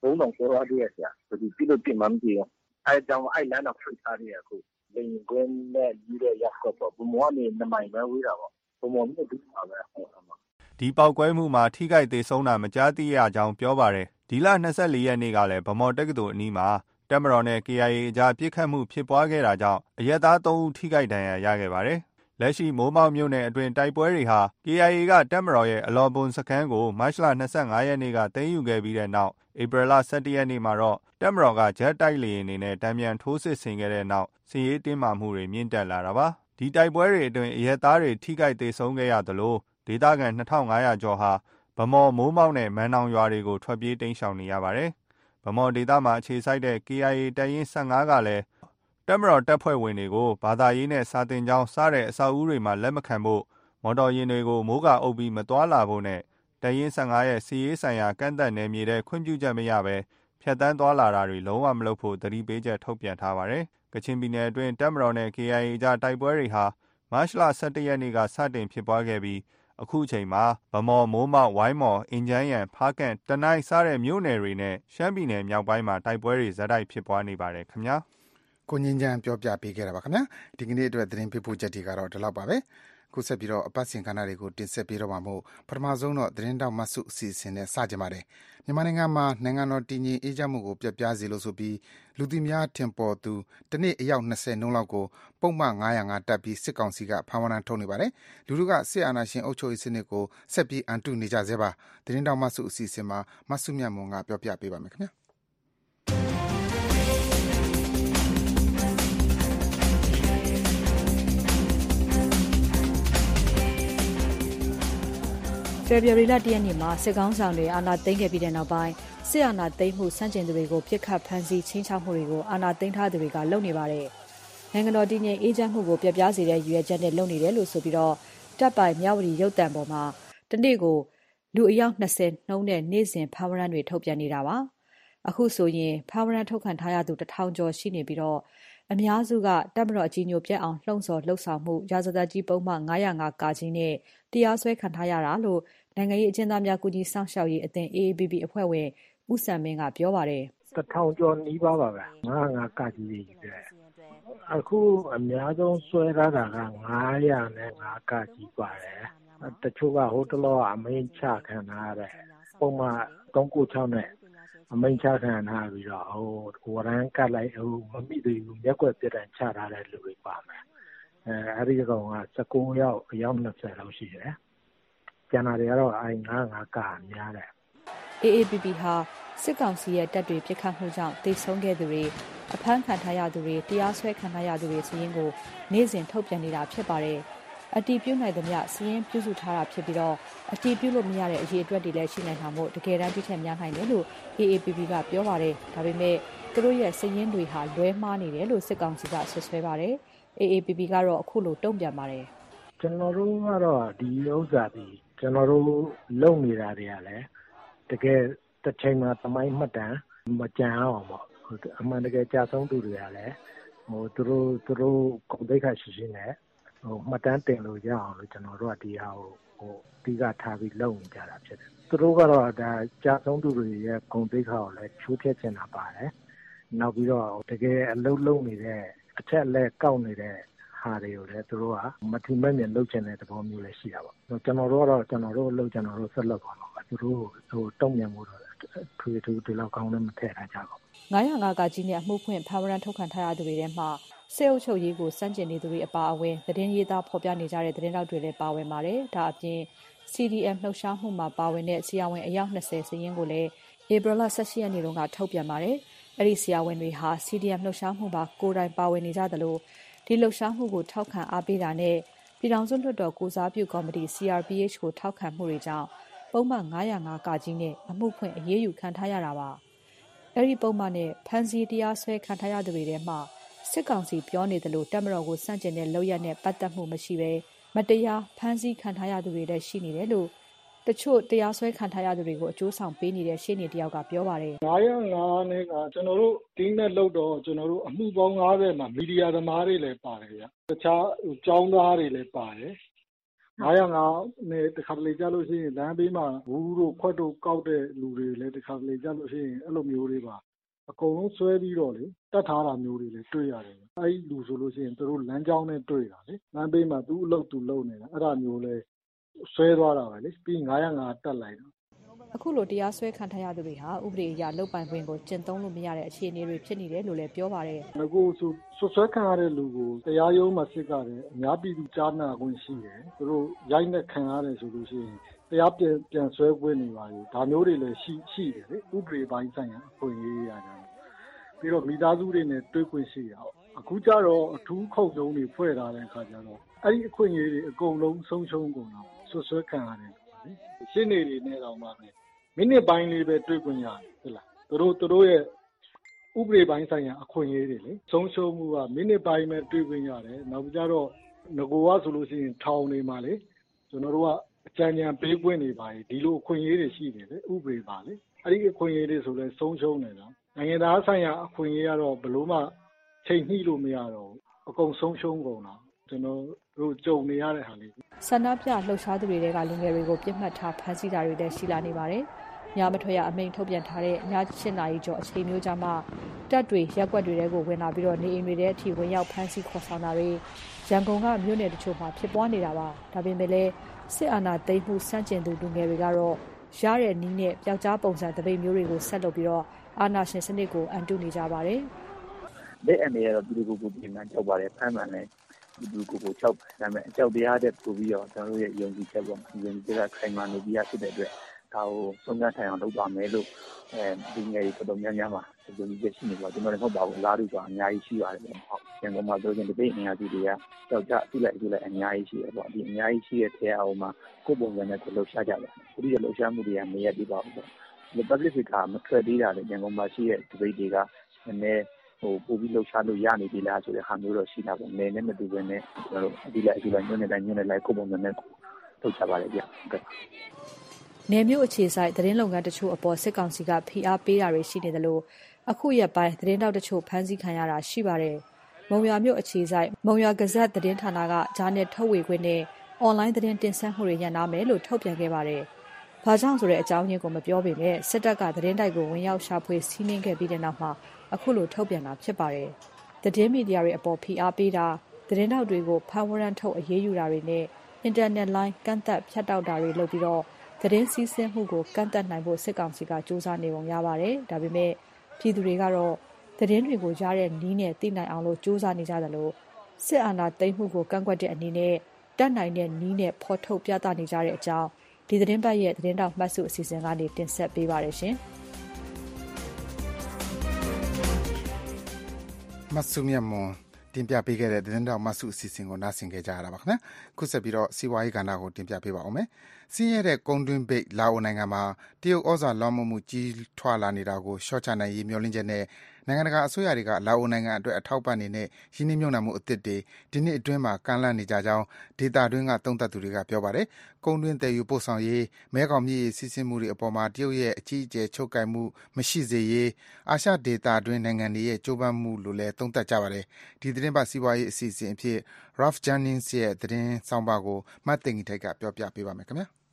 ဘုံတော်ပြောရတဲ့ဆရာဒီပြလို့ပြင်မှမကြည့်အဲကြောင့်အဲ့လမ်းတော့ဖွင့်ထားရအခုလင်းကွင်းနဲ့ယူရရက်တော့ဘုံမောနေနမိုင်ပဲဝေးတာပေါ့ဘုံမောမြို့ဒီမှာပဲဟောမှာဒီပောက်ကွဲမှုမှာထိခိုက်သေးဆုံးတာမကြားသိရကြောင်းပြောပါတယ်ဒီလ၂၄ရက်နေ့ကလည်းဗမော်တက္ကသိုလ်အနီးမှာတပ်မတော်နဲ့ ကေအိုင်အေ အကြားပစ်ခတ်မှုဖြစ်ပွားခဲ့တာကြောင့်အရက်သားသုံးဦးထိခိုက်ဒဏ်ရာရခဲ့ပါတယ်လက်ရှိမိုးမောက်မြို့နယ်အတွင်းတိုက်ပွဲတွေဟာ ကေအိုင်အေ ကတပ်မတော်ရဲ့အလော်ဘွန်စခန်းကိုမတ်လ၂၅ရက်နေ့ကသိမ်းယူခဲ့ပြီးတဲ့နောက်ဧပြီလ၁၁ရက်နေ့မှာတော့တပ်မတော်ကဂျက်တိုက်လေယာဉ်တွေနဲ့တံပြန်ထိုးစစ်ဆင်ခဲ့တဲ့နောက်စစ်ရေးတင်းမာမှုတွေမြင့်တက်လာတာပါဒီတိုက်ပွဲတွေအတွင်းအရက်သားတွေထိခိုက်သေးဆုံးခဲ့ရသလိုဒေသခံနှစ်ထောင်ငါးရာကျော်ဟာဗမော်မိုးမောက်နဲ့မန်နောင်ရွာတွေကိုထွက်ပြေးတိမ်းရှောင်နေရပါတယ်ဗမော်ဒေသမှာအခြေစိုက်တဲ့ ကေအိုင်အေ တပ်ရင်း၁၅ကလည်းတပ်မတော်တပ်ဖွဲ့ဝင်တွေကိုဘာသာရေးနဲ့စာသင်ကျောင်းစတဲ့အဆောက်အဦတွေမှာလက်မခံဖို့မော်တော်ယာဉ်တွေကိုမိုးကအုပ်ပြီးမသွားလာဖို့နဲ့တပ်ရင်း၁၅ရဲ့စီရေးဆိုင်ရာကန့်သက်နယ်မြေတဲ့ခွင့်ပြုချက်မရဘဲဖြတ်တန်းသွားလာတာတွေလုံးဝမလုပ်ဖို့သတိပေးချက်ထုတ်ပြန်ထားပါတယ်ကချင်ပြည်နယ်အတွင်းတပ်မတော်နဲ့ ကေအိုင်အေ ကြားတိုက်ပွဲတွေဟာမတ်လ၁၁ရက်နေ့ကစတင်ဖြစ်ပွားခဲ့ပြီးအခုချိန်မှာဗမော်မိုးမောက်ဝိုင်းမော်အင်ဂျန်းယန်ဖားကန့်တနိုင်းစတဲ့မြို့နယ်တွေနဲ့ရှမ်းပြည်နယ်မြောက်ပိုင်းမှာတိုက်ပွဲတွေဇက်တိုက်ဖြစ်ပွားနေပါတယ်ခင်ဗျာကိုငင်းချမ်းပြောပြပေးခဲ့တာပါခင်ဗျာဒီကနေ့အတွက်သတင်းပေးပို့ချက်တွေကတော့ဒီလောက်ပါပဲခုဆက်ပြီးတော့အပတ်စဉ်ကဏ္ဍတွေကိုတင်ဆက်ပေးတော့မှာမို့ပထမဆုံးတော့သတင်းတောက်မဆုအစီအစဉ်နဲ့စကြပါတယ်မြန်မာနိုင်ငံမှာနိုင်ငံတော်တည်ငြိမ်အေးချမ်းမှုကိုပြတ်ပြားစေလို့ဆိုပြီးလူသိများထင်ပေါ်သူတနေ့အယောက်၂၀နှုန်းလောက်ကိုပုံမှန်၅၀၅တက်ပြီးစစ်ကောင်စီကဖမ်းဝရမ်းထုတ်နေပါတယ်လူတို့ကစစ်အာဏာရှင်အုပ်ချုပ်ရေးစနစ်ကိုဆက်ပြီးအန်တုနေကြသေးပါသတင်းတောက်မဆုအစီအစဉ်မှာမဆုမြတ်မွန်ကပြောပြပေးပါမယ်ခင်ဗျာဖေဖော်ဝါရီလ၁ရက်နေ့မှာစစ်ကောင်ဆောင်တွေအာဏာသိမ်းခဲ့ပြီးတဲ့နောက်ပိုင်းစစ်အာဏာသိမ်းမှုစန့်ကျင်သူတွေကိုပြစ်ခတ်ဖမ်းဆီးချင်းချောက်မှုတွေကိုအာဏာသိမ်းထားသူတွေကလုပ်နေပါတယ်။နိုင်ငံတော်တည်ငြိမ်အေးချမ်းမှုကိုပြပြစေတဲ့ရည်ရွယ်ချက်နဲ့လုပ်နေတယ်လို့ဆိုပြီးတော့တပ်ပိုင်မြဝတီရုပ်သံပေါ်မှာတနေ့ကိုလူအယောက်၂၀နှုန်းနဲ့နေ့စဉ်ဖမ်းဝရမ်းတွေထုတ်ပြန်နေတာပါ။အခုဆိုရင်ဖမ်းဝရမ်းထုတ်ခံထားရသူတစ်ထောင်ကျော်ရှိနေပြီးတော့အများစုကတပ်မတော်အကြီးအကျယ်ပြတ်အောင်လှုံ့ဆော်လှုပ်ဆောင်မှုရာဇသတ်ကြီးပုံမှန်၅၀၅ကကြီးနဲ့တရားစွဲခံထားရတာလို့နိုင်ငံရေးအကျဉ်းသားများကူညီဆောင်ရှောက်ရေးအသင်း အေ အေ ပီ ပီ အဖွဲ့ဝင်ဦးစံမင်းကပြောပါတယ်။တစ်ထောင်ကျော်နီးပါးပါပဲ။၅၀၅ကကြီးကြီးပဲ။အခုအများဆုံးစွဲထားတာက၅၀၅ကကြီးပါတယ်။တချို့ကဟိုတလောအမိန့်ချခံထားရတဲ့ပုံမှန်၃၉၆နဲ့အမိန့်ချခံထားပြီးတော့ဟိုဝရမ်းကတ်လိုက်ဟိုမမိသေးဘူးရက်ွက်ပြတဲ့ချထားတဲ့လူတွေပါမယ်။အဲအဲ့ဒီကောင်က၁၉ယောက်အယောက်၂၀လောက်ရှိတယ်။ကျန်တာတွေကတော့အဲ၅၀၅ကများတယ်အေ အေ ပီ ပီ ဟာစစ်ကောင်စီရဲ့တပ်တွေပြစ်ခတ်မှုကြောင့်တိတ်ဆုံးခဲ့သူတွေအဖမ်းခံထားရသူတွေတရားစွဲခံထားရသူတွေစီးရင်ကိုနေ့စဉ်ထုတ်ပြန်နေတာဖြစ်ပါတယ်အတီးပြုတ်နိုင်သမျှစီးရင်ပြုစုထားတာဖြစ်ပြီးတော့အတီးပြုတ်လို့မရတဲ့အရေးအတွက်တွေလည်းရှိနိုင်တာမို့တကယ်တမ်းတိထက်များနိုင်တယ်လို့ အေ အေ ပီ ပီ ကပြောပါတယ်ဒါပေမဲ့သူတို့ရဲ့စီးရင်တွေဟာလွဲမှားနေတယ်လို့စစ်ကောင်စီကဆွဆွဲပါတယ် အေ အေ ပီ ပီ ကတော့အခုလိုတုံ့ပြန်ပါတယ်ကျွန်တော်တို့ကတော့ဒီဥစ္စာဒီကျွန်တော်တို့လုပ်နေတာတွေကလည်းတကယ်တစ်ချိန်မှာသမိုင်းမှတ်တမ်းမကြံအောင်ပေါ့အမှန်တကယ်ကြာဆုံးသူတွေကလည်းဟိုသူတို့သူတို့ဂုဏ်သိက္ခာရှိရှိနဲ့ဟိုမှတ်တမ်းတင်လို့ရအောင်လို့ကျွန်တော်တို့ကဒီဟာကိုဟိုအဓိကထားပြီးလုပ်နေကြတာဖြစ်တယ်သူတို့ကတော့ဒါကြာဆုံးသူတွေရဲ့ဂုဏ်သိက္ခာကိုလည်းချိုးဖျက်ချင်တာပါတယ်နောက်ပြီးတော့တကယ်အလုပ်လုပ်နေတဲ့အချက်အလက်ကောက်နေတဲ့ဟာတွေကိုလည်းသူတို့ကမထီမဲ့မြင်လုပ်ချင်တဲ့သဘောမျိုးလည်းရှိတာပေါ့ကျွန်တော်တို့ကတော့ကျွန်တော်တို့လုပ်ကျွန်တော်တို့ဆက်လုပ်ပါတော့သူတို့ဟိုတုံ့ပြန်မှုတော့ထွေထူးဒီလောက်ကောင်းလည်းမထည့်ထားကြဘူး၅၀၅ကကြီးနဲ့အမှုဖွင့်ဖမ်းဝရမ်းထုတ်ခံထားရသူတွေထဲမှာစေအုပ်ချုပ်ရေးကိုစန့်ကျင်နေသူတွေအပါအဝင်သတင်းရေးသားဖော်ပြနေကြတဲ့သတင်းတောက်တွေလည်းပါဝင်ပါတယ်ဒါအပြင် စီ ဒီ အမ် လှုပ်ရှားမှုမှာပါဝင်တဲ့ဆရာဝန်အယောက်၂၀စာရင်းကိုလည်းဧပြီလ၁၈ရက်နေ့တုန်းကထုတ်ပြန်ပါတယ်အဲ့ဒီဆရာဝန်တွေဟာ စီ ဒီ အမ် လှုပ်ရှားမှုမှာကိုယ်တိုင်ပါဝင်နေကြသလိုဒီလှုပ်ရှားမှုကိုထောက်ခံအားပေးတာနဲ့ပြည်ထောင်စုလွှတ်တော်ကိုစားပြုကော်မတီ စီ အာရ် ပီ အိတ် ကိုထောက်ခံမှုတွေကြောင့်ပုံမှန်၅၀၅ကကြီးနဲ့အမှုဖွင့်အရေးယူခံထားရတာပါအဲ့ဒီပုံမှန်နဲ့ဖမ်းဆီးတရားစွဲခံထားရသူတွေထဲမှာစစ်ကောင်စီပြောနေသလိုတပ်မတော်ကိုစန့်ကျင်တဲ့လုပ်ရက်နဲ့ပတ်သက်မှုမရှိဘဲမတရားဖမ်းဆီးခံထားရသူတွေလည်းရှိနေတယ်လို့တချို့တရားစွဲခံထားရသူတွေကိုအကျိုးဆောင်ပေးနေတဲ့ရှေ့နေတယောက်ကပြောပါတယ်၅၀၅နဲ့ကကျွန်တော်တို့တင်းနဲ့လောက်တော့ကျွန်တော်တို့အမှုပေါင်း၅၀မှာမီဒီယာသမားတွေလည်းပါတယ်ဗျတခြားကျောင်းသားတွေလည်းပါတယ်ငါးရာငါးနဲ့တခါတလေကြလို့ရှိရင်လမ်းဘေးမှာဘူးတို့ခွက်တို့ကောက်တဲ့လူတွေလည်းတခါတလေကြလို့ရှိရင်အဲ့လိုမျိုးတွေပါအကုန်လုံးဆွဲပြီးတော့လေတတ်ထားတာမျိုးတွေလည်းတွေ့ရတယ်အဲ့ဒီလူဆိုလို့ရှိရင်တို့လမ်းကြောင်းနဲ့တွေ့တာလေလမ်းဘေးမှာသူ့အလုပ်သူလုပ်နေတာအဲ့ဒါမျိုးလဲဆွဲသွားတာပဲလေပြီးငါးရာငါးတက်လိုက်တာအခုလိုတရားစွဲခံထားရသူတွေဟာဥပဒေအရလုပ်ပိုင်ခွင့်ကိုကျင့်သုံးလို့မရတဲ့အခြေအနေတွေဖြစ်နေတယ်လို့လည်းပြောပါတယ်။အခုဆိုဆွဲခံရတဲ့လူကိုတရားရုံးမှာစစ်ကြတယ်အများပြည်သူကြားနာခွင့်ရှိတယ်။သူတို့ရိုက်နှက်ခံရတယ်ဆိုလို့ရှိရင်တရားပြန်ပြန်ဆွဲခွင့်နေပါလေ။ဒါမျိုးတွေလည်းရှိရှိတယ်လေ။ဥပဒေပိုင်းဆိုင်ရာအခွင့်အရေးရတယ်။ပြီးတော့မိသားစုတွေနဲ့တွေ့ခွင့်ရှိရအောင်။အခုကျတော့အထူးခုံရုံးတွေဖွဲ့ထားတဲ့အခါကျတော့အဲ့ဒီအခွင့်အရေးတွေအကုန်လုံးဆုံးရှုံးကုန်တော့ဆွဆွဲခံရတယ်လေ။ရှင်းနေတွေနဲ့တော့မှပဲမိနစ်ပိုင်းလေးပဲတွေ့ခွင့်ရတယ်ဟုတ်လားသူတို့သူတို့ရဲ့ဥပဒေပိုင်းဆိုင်ရာအခွင့်အရေးတွေလေဆုံးရှုံးမှုကမိနစ်ပိုင်းပဲတွေ့ခွင့်ရတယ်နောက်ကြတော့ငကိုကဆိုလို့ရှိရင်ထောင်နေမှာလေကျွန်တော်တို့ကအကြံဉာဏ်ပေးခွင့်နေပါလေဒီလိုအခွင့်အရေးတွေရှိတယ်လေဥပဒေပါလေအဲ့ဒီအခွင့်အရေးတွေဆိုလဲဆုံးရှုံးနေတော့နိုင်ငံသားဆိုင်ရာအခွင့်အရေးကတော့ဘလို့မှချိန်ညှိလို့မရတော့ဘူးအကုန်ဆုံးရှုံးကုန်တာကျွန်တော်တို့ကြုံနေရတဲ့ဟာလေးဆန္ဒပြလှုပ်ရှားသူတွေကလူငယ်တွေကိုပြစ်မှတ်ထားဖမ်းဆီးတာတွေလည်းရှိလာနေပါတယ်။ညမထွက်ရအမိန့်ထုတ်ပြန်ထားတဲ့ည၈နာရီကျော်အချိန်မျိုးကြမှာတပ်တွေရက်ွက်တွေတဲကိုဝင်လာပြီးတော့နေအိမ်တွေထဲအထိဝင်ရောက်ဖမ်းဆီးခေါ်ဆောင်တာတွေရန်ကုန်ကမြို့နယ်တချို့မှာဖြစ်ပွားနေတာပါ။ဒါပေမဲ့လည်းစစ်အာဏာသိမ်းမှုစန့်ကျင်သူလူငယ်တွေကတော့ရတဲ့နည်းနဲ့ပျောက်ကြားပုံစံတပိတ်မျိုးတွေကိုဆက်လုပ်ပြီးတော့အာဏာရှင်စနစ်ကိုအန်တုနေကြပါတယ်။လက်အနေရောဒီလိုကိုပြင်မှကြောက်ပါတယ်ဖမ်းမှန်လဲဒီလူကိုကိုကြောက်ဒါပေမဲ့အကြောက်တရားတဲ့ပို့ပြီးတော့ကျွန်တော်တို့ရဲ့ယုံကြည်ချက်ပေါ့ယုံကြည်ချက်ကခိုင်မာနေပြီးရဖြစ်တဲ့အတွက်ဒါကိုဆုံးဖြတ်ထိုင်အောင်လုပ်ပါမယ်လို့အဲဒီငယ်ကြီးတော်တော်များများမှာယုံကြည်ချက်ရှိနေပါကျွန်တော်လည်းဟုတ်ပါဘူးလားလို့ဆိုတာအများကြီးရှိပါတယ်ပေါ့ဟုတ်ရန်ကုန်မှာပြောရင်ဒီပိတ်နေရသူတွေကကြောက်ကြအပြစ်လိုက်အပြစ်လိုက်အများကြီးရှိတယ်ပေါ့ဒီအများကြီးရှိတဲ့ထဲအောင်မှာကိုယ်ပုံစံနဲ့လှုပ်ရှားကြပါတယ်ဒီလိုလှုပ်ရှားမှုတွေကမရသေးပါဘူးပေါ့ဒီ public ကမထွက်သေးတာလေရန်ကုန်မှာရှိတဲ့ဒီပိတ်တွေကနည်းနည်းဟိုပို့ပြီးလှုပ်ရှားလို့ရနေပြီလားဆိုတဲ့ဟာမျိုးတော့ရှိတာပေါ့။နေနဲ့မတူဘဲနဲ့ကျွန်တော်တို့ဒီလိုက်ဒီလိုက်ညနေတိုင်းညနေလိုက်ကိုပုံစံနဲ့ထုတ်ချပါလေဗျ။ဟုတ်ကဲ့။နယ်မြို့အခြေဆိုင်သတင်းလုပ်ငန်းတချို့အပေါ်စစ်ကောင်စီကဖိအားပေးတာတွေရှိနေတယ်လို့အခုရက်ပိုင်းသတင်းတောက်တချို့ဖမ်းဆီးခံရတာရှိပါတယ်။မုံရွာမြို့အခြေဆိုင်မုံရွာဂဇက်သတင်းဌာနကဂျာနယ်ထုတ်ဝေခွင့်နဲ့အွန်လိုင်းသတင်းတင်ဆက်မှုတွေညှနာမယ်လို့ထုတ်ပြန်ခဲ့ပါတယ်။ဘာကြောင့်ဆိုတဲ့အကြောင်းရင်းကိုမပြောပေမဲ့စစ်တပ်ကသတင်းတိုက်ကိုဝင်ရောက်ရှာဖွေစီးနင်းခဲ့ပြီးတဲ့နောက်မှာအခုလိုထုတ်ပြန်တာဖြစ်ပါတယ်။သတင်းမီဒီယာတွေအပေါ်ဖိအားပေးတာသတင်းတောက်တွေကိုဖမ်းဝရမ်းထုတ်အရေးယူတာတွေနဲ့အင်တာနက်လိုင်းကန့်သက်ဖြတ်တောက်တာတွေလုပ်ပြီးတော့သတင်းစီးဆင်းမှုကိုကန့်သက်နိုင်ဖို့စစ်ကောင်စီကစူးစမ်းနေပုံရပါတယ်။ဒါပေမဲ့ပြည်သူတွေကတော့သတင်းတွေကိုကြားတဲ့နည်းနဲ့သိနိုင်အောင်လို့စူးစမ်းနေကြတယ်လို့စစ်အာဏာသိမ်းမှုကိုကန့်ကွက်တဲ့အနေနဲ့တတ်နိုင်တဲ့နည်းနဲ့ဖော်ထုတ်ပြသနေကြတဲ့အကြောင်းဒီသတင်းပတ်ရဲ့သတင်းတောက်မှတ်စုအစီအစဉ်ကနေတင်ဆက်ပေးပါရရှင်။မဆုမြတ်မွန်တင်ပြပေးခဲ့တဲ့သတင်းတောက်မဆုအစီအစဉ်ကိုနားဆင်ကြကြရတာပါခင်ဗျာခုဆက်ပြီးတော့စီးပွားရေးကဏ္ဍကိုတင်ပြပေးပါအောင်မယ်စင်းရဲတဲ့ကုန်းတွင်းပိတ်လာအိုနိုင်ငံမှာတရုတ်ဩဇာလွှမ်းမိုးမှုကြီးထွားလာနေတာကိုရှော့ချနိုင်ရေးမျှော်လင့်ချက်နဲ့နိုင်ငံတကာအစိုးရတွေကလာအိုနိုင်ငံအတွက်အထောက်ပံ့နေတဲ့ရင်းနှီးမြှုပ်နှံမှုအသစ်တွေဒီနှစ်အတွင်းမှာကမ်းလှမ်းနေကြကြောင်းဒေတာတွင်းကသုံးသပ်သူတွေကပြောပါတယ်။ကုန်းတွင်းတည်ယူပို့ဆောင်ရေးမဲခေါင်မြစ်ရေစီးဆင်းမှုတွေအပေါ်မှာတရုတ်ရဲ့အကြီးအကျယ်ချုပ်ကိုင်မှုမရှိစေရေးအာရှဒေတာတွင်းနိုင်ငံတွေရဲ့ကြိုးပမ်းမှုလို့လည်းသုံးသပ်ကြပါတယ်။ဒီသတင်းပတ်စီးပွားရေးအစီအစဉ်အဖြစ် Ralph Jennings ရဲ့သတင်းဆောင်ပါကိုမတ်တင်ကြီးထိုက်ကပြောပြပေးပါမယ်ခင်ဗျာ။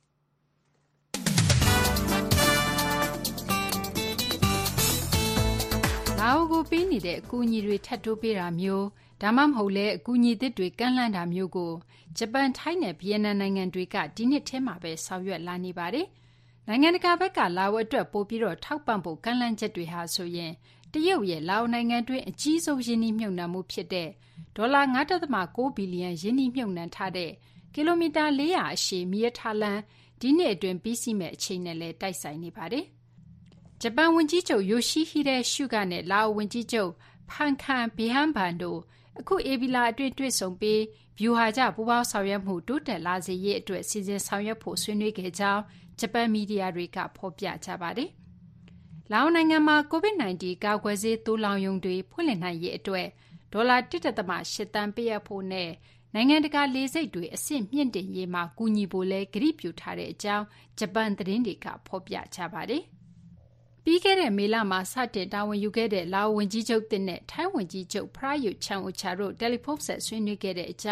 လာအိုကိုပေးနေတဲ့အကူအညီတွေထပ်တိုးပေးတာမျိုးဒါမှမဟုတ်လဲအကူအညီသစ်တွေကမ်းလှမ်းတာမျိုးကိုဂျပန်ထိုင်းနဲ့ဗီယက်နမ်နိုင်ငံတွေကဒီနှစ်ထဲမှာပဲဆောင်ရွက်လာနေပါတယ်။နိုင်ငံတကာဘက်ကလာအိုအတွက်ပို့ပြီးတော့ထောက်ပံ့ဖို့ကမ်းလှမ်းချက်တွေဟာဆိုရင်တရုတ်ရဲ့လာအိုနိုင်ငံတွင်းအကြီးဆုံးရင်းနှီးမြှုပ်နှံမှုဖြစ်တဲ့ဒေါ်လာ ၅.၉ ဘီလီယံရင်းနှီးမြှုပ်နှံထားတဲ့ကီလိုမီတာ၄ရာအရှည်မီးရထားလမ်းဒီနှစ်အတွင်းပြီးစီးမဲ့အချိန်နဲ့လည်းတိုက်ဆိုင်နေပါတယ်။ဂျပန်ဝန်ကြီးချုပ်ယိုရှိဟီဒဲရှုဂနဲ့လာအိုဝန်ကြီးချုပ်ဖန်ခန်ဘီဟန်ဘန်တို့အခုဧပြီလအတွင်းတွေ့ဆုံပြီးဗျူဟာကျပူးပေါင်းဆောင်ရွက်မှုတိုးတက်လာစေရေးအတွက်စီစဉ်ဆောင်ရွက်ဖို့ဆွေးနွေးခဲ့ကြောင်းဂျပန်မီဒီယာတွေကဖော်ပြကြပါတယ်။လာအိုနိုင်ငံမှာ ကိုဗစ် ၁၉ ကာကွယ်ဆေးသိုးလောင်ရုံတွေဖွင့်လှစ်နိုင်ရေးအတွက်ဒေါ်လာ ၁.၈ သန်းပေးအပ်ဖို့နဲ့နိုင်ငံတကာလေဆိပ်တွေအဆင့်မြင့်တင်ရေးမှာကူညီဖို့လည်းကတိပြုထားတဲ့အကြောင်းဂျပန်သတင်းတွေကဖော်ပြကြပါတယ်။ပြီးခဲ့တဲ့မေလမှာစတင်တာဝန်ယူခဲ့တဲ့လာအိုဝန်ကြီးချုပ်သစ်နဲ့ထိုင်းဝန်ကြီးချုပ်ပရာယုတ်ချန်အိုချာတို့တယ်လီဖုန်းဆက်ဆွေးနွေးခဲ့တဲ့အကြောင်း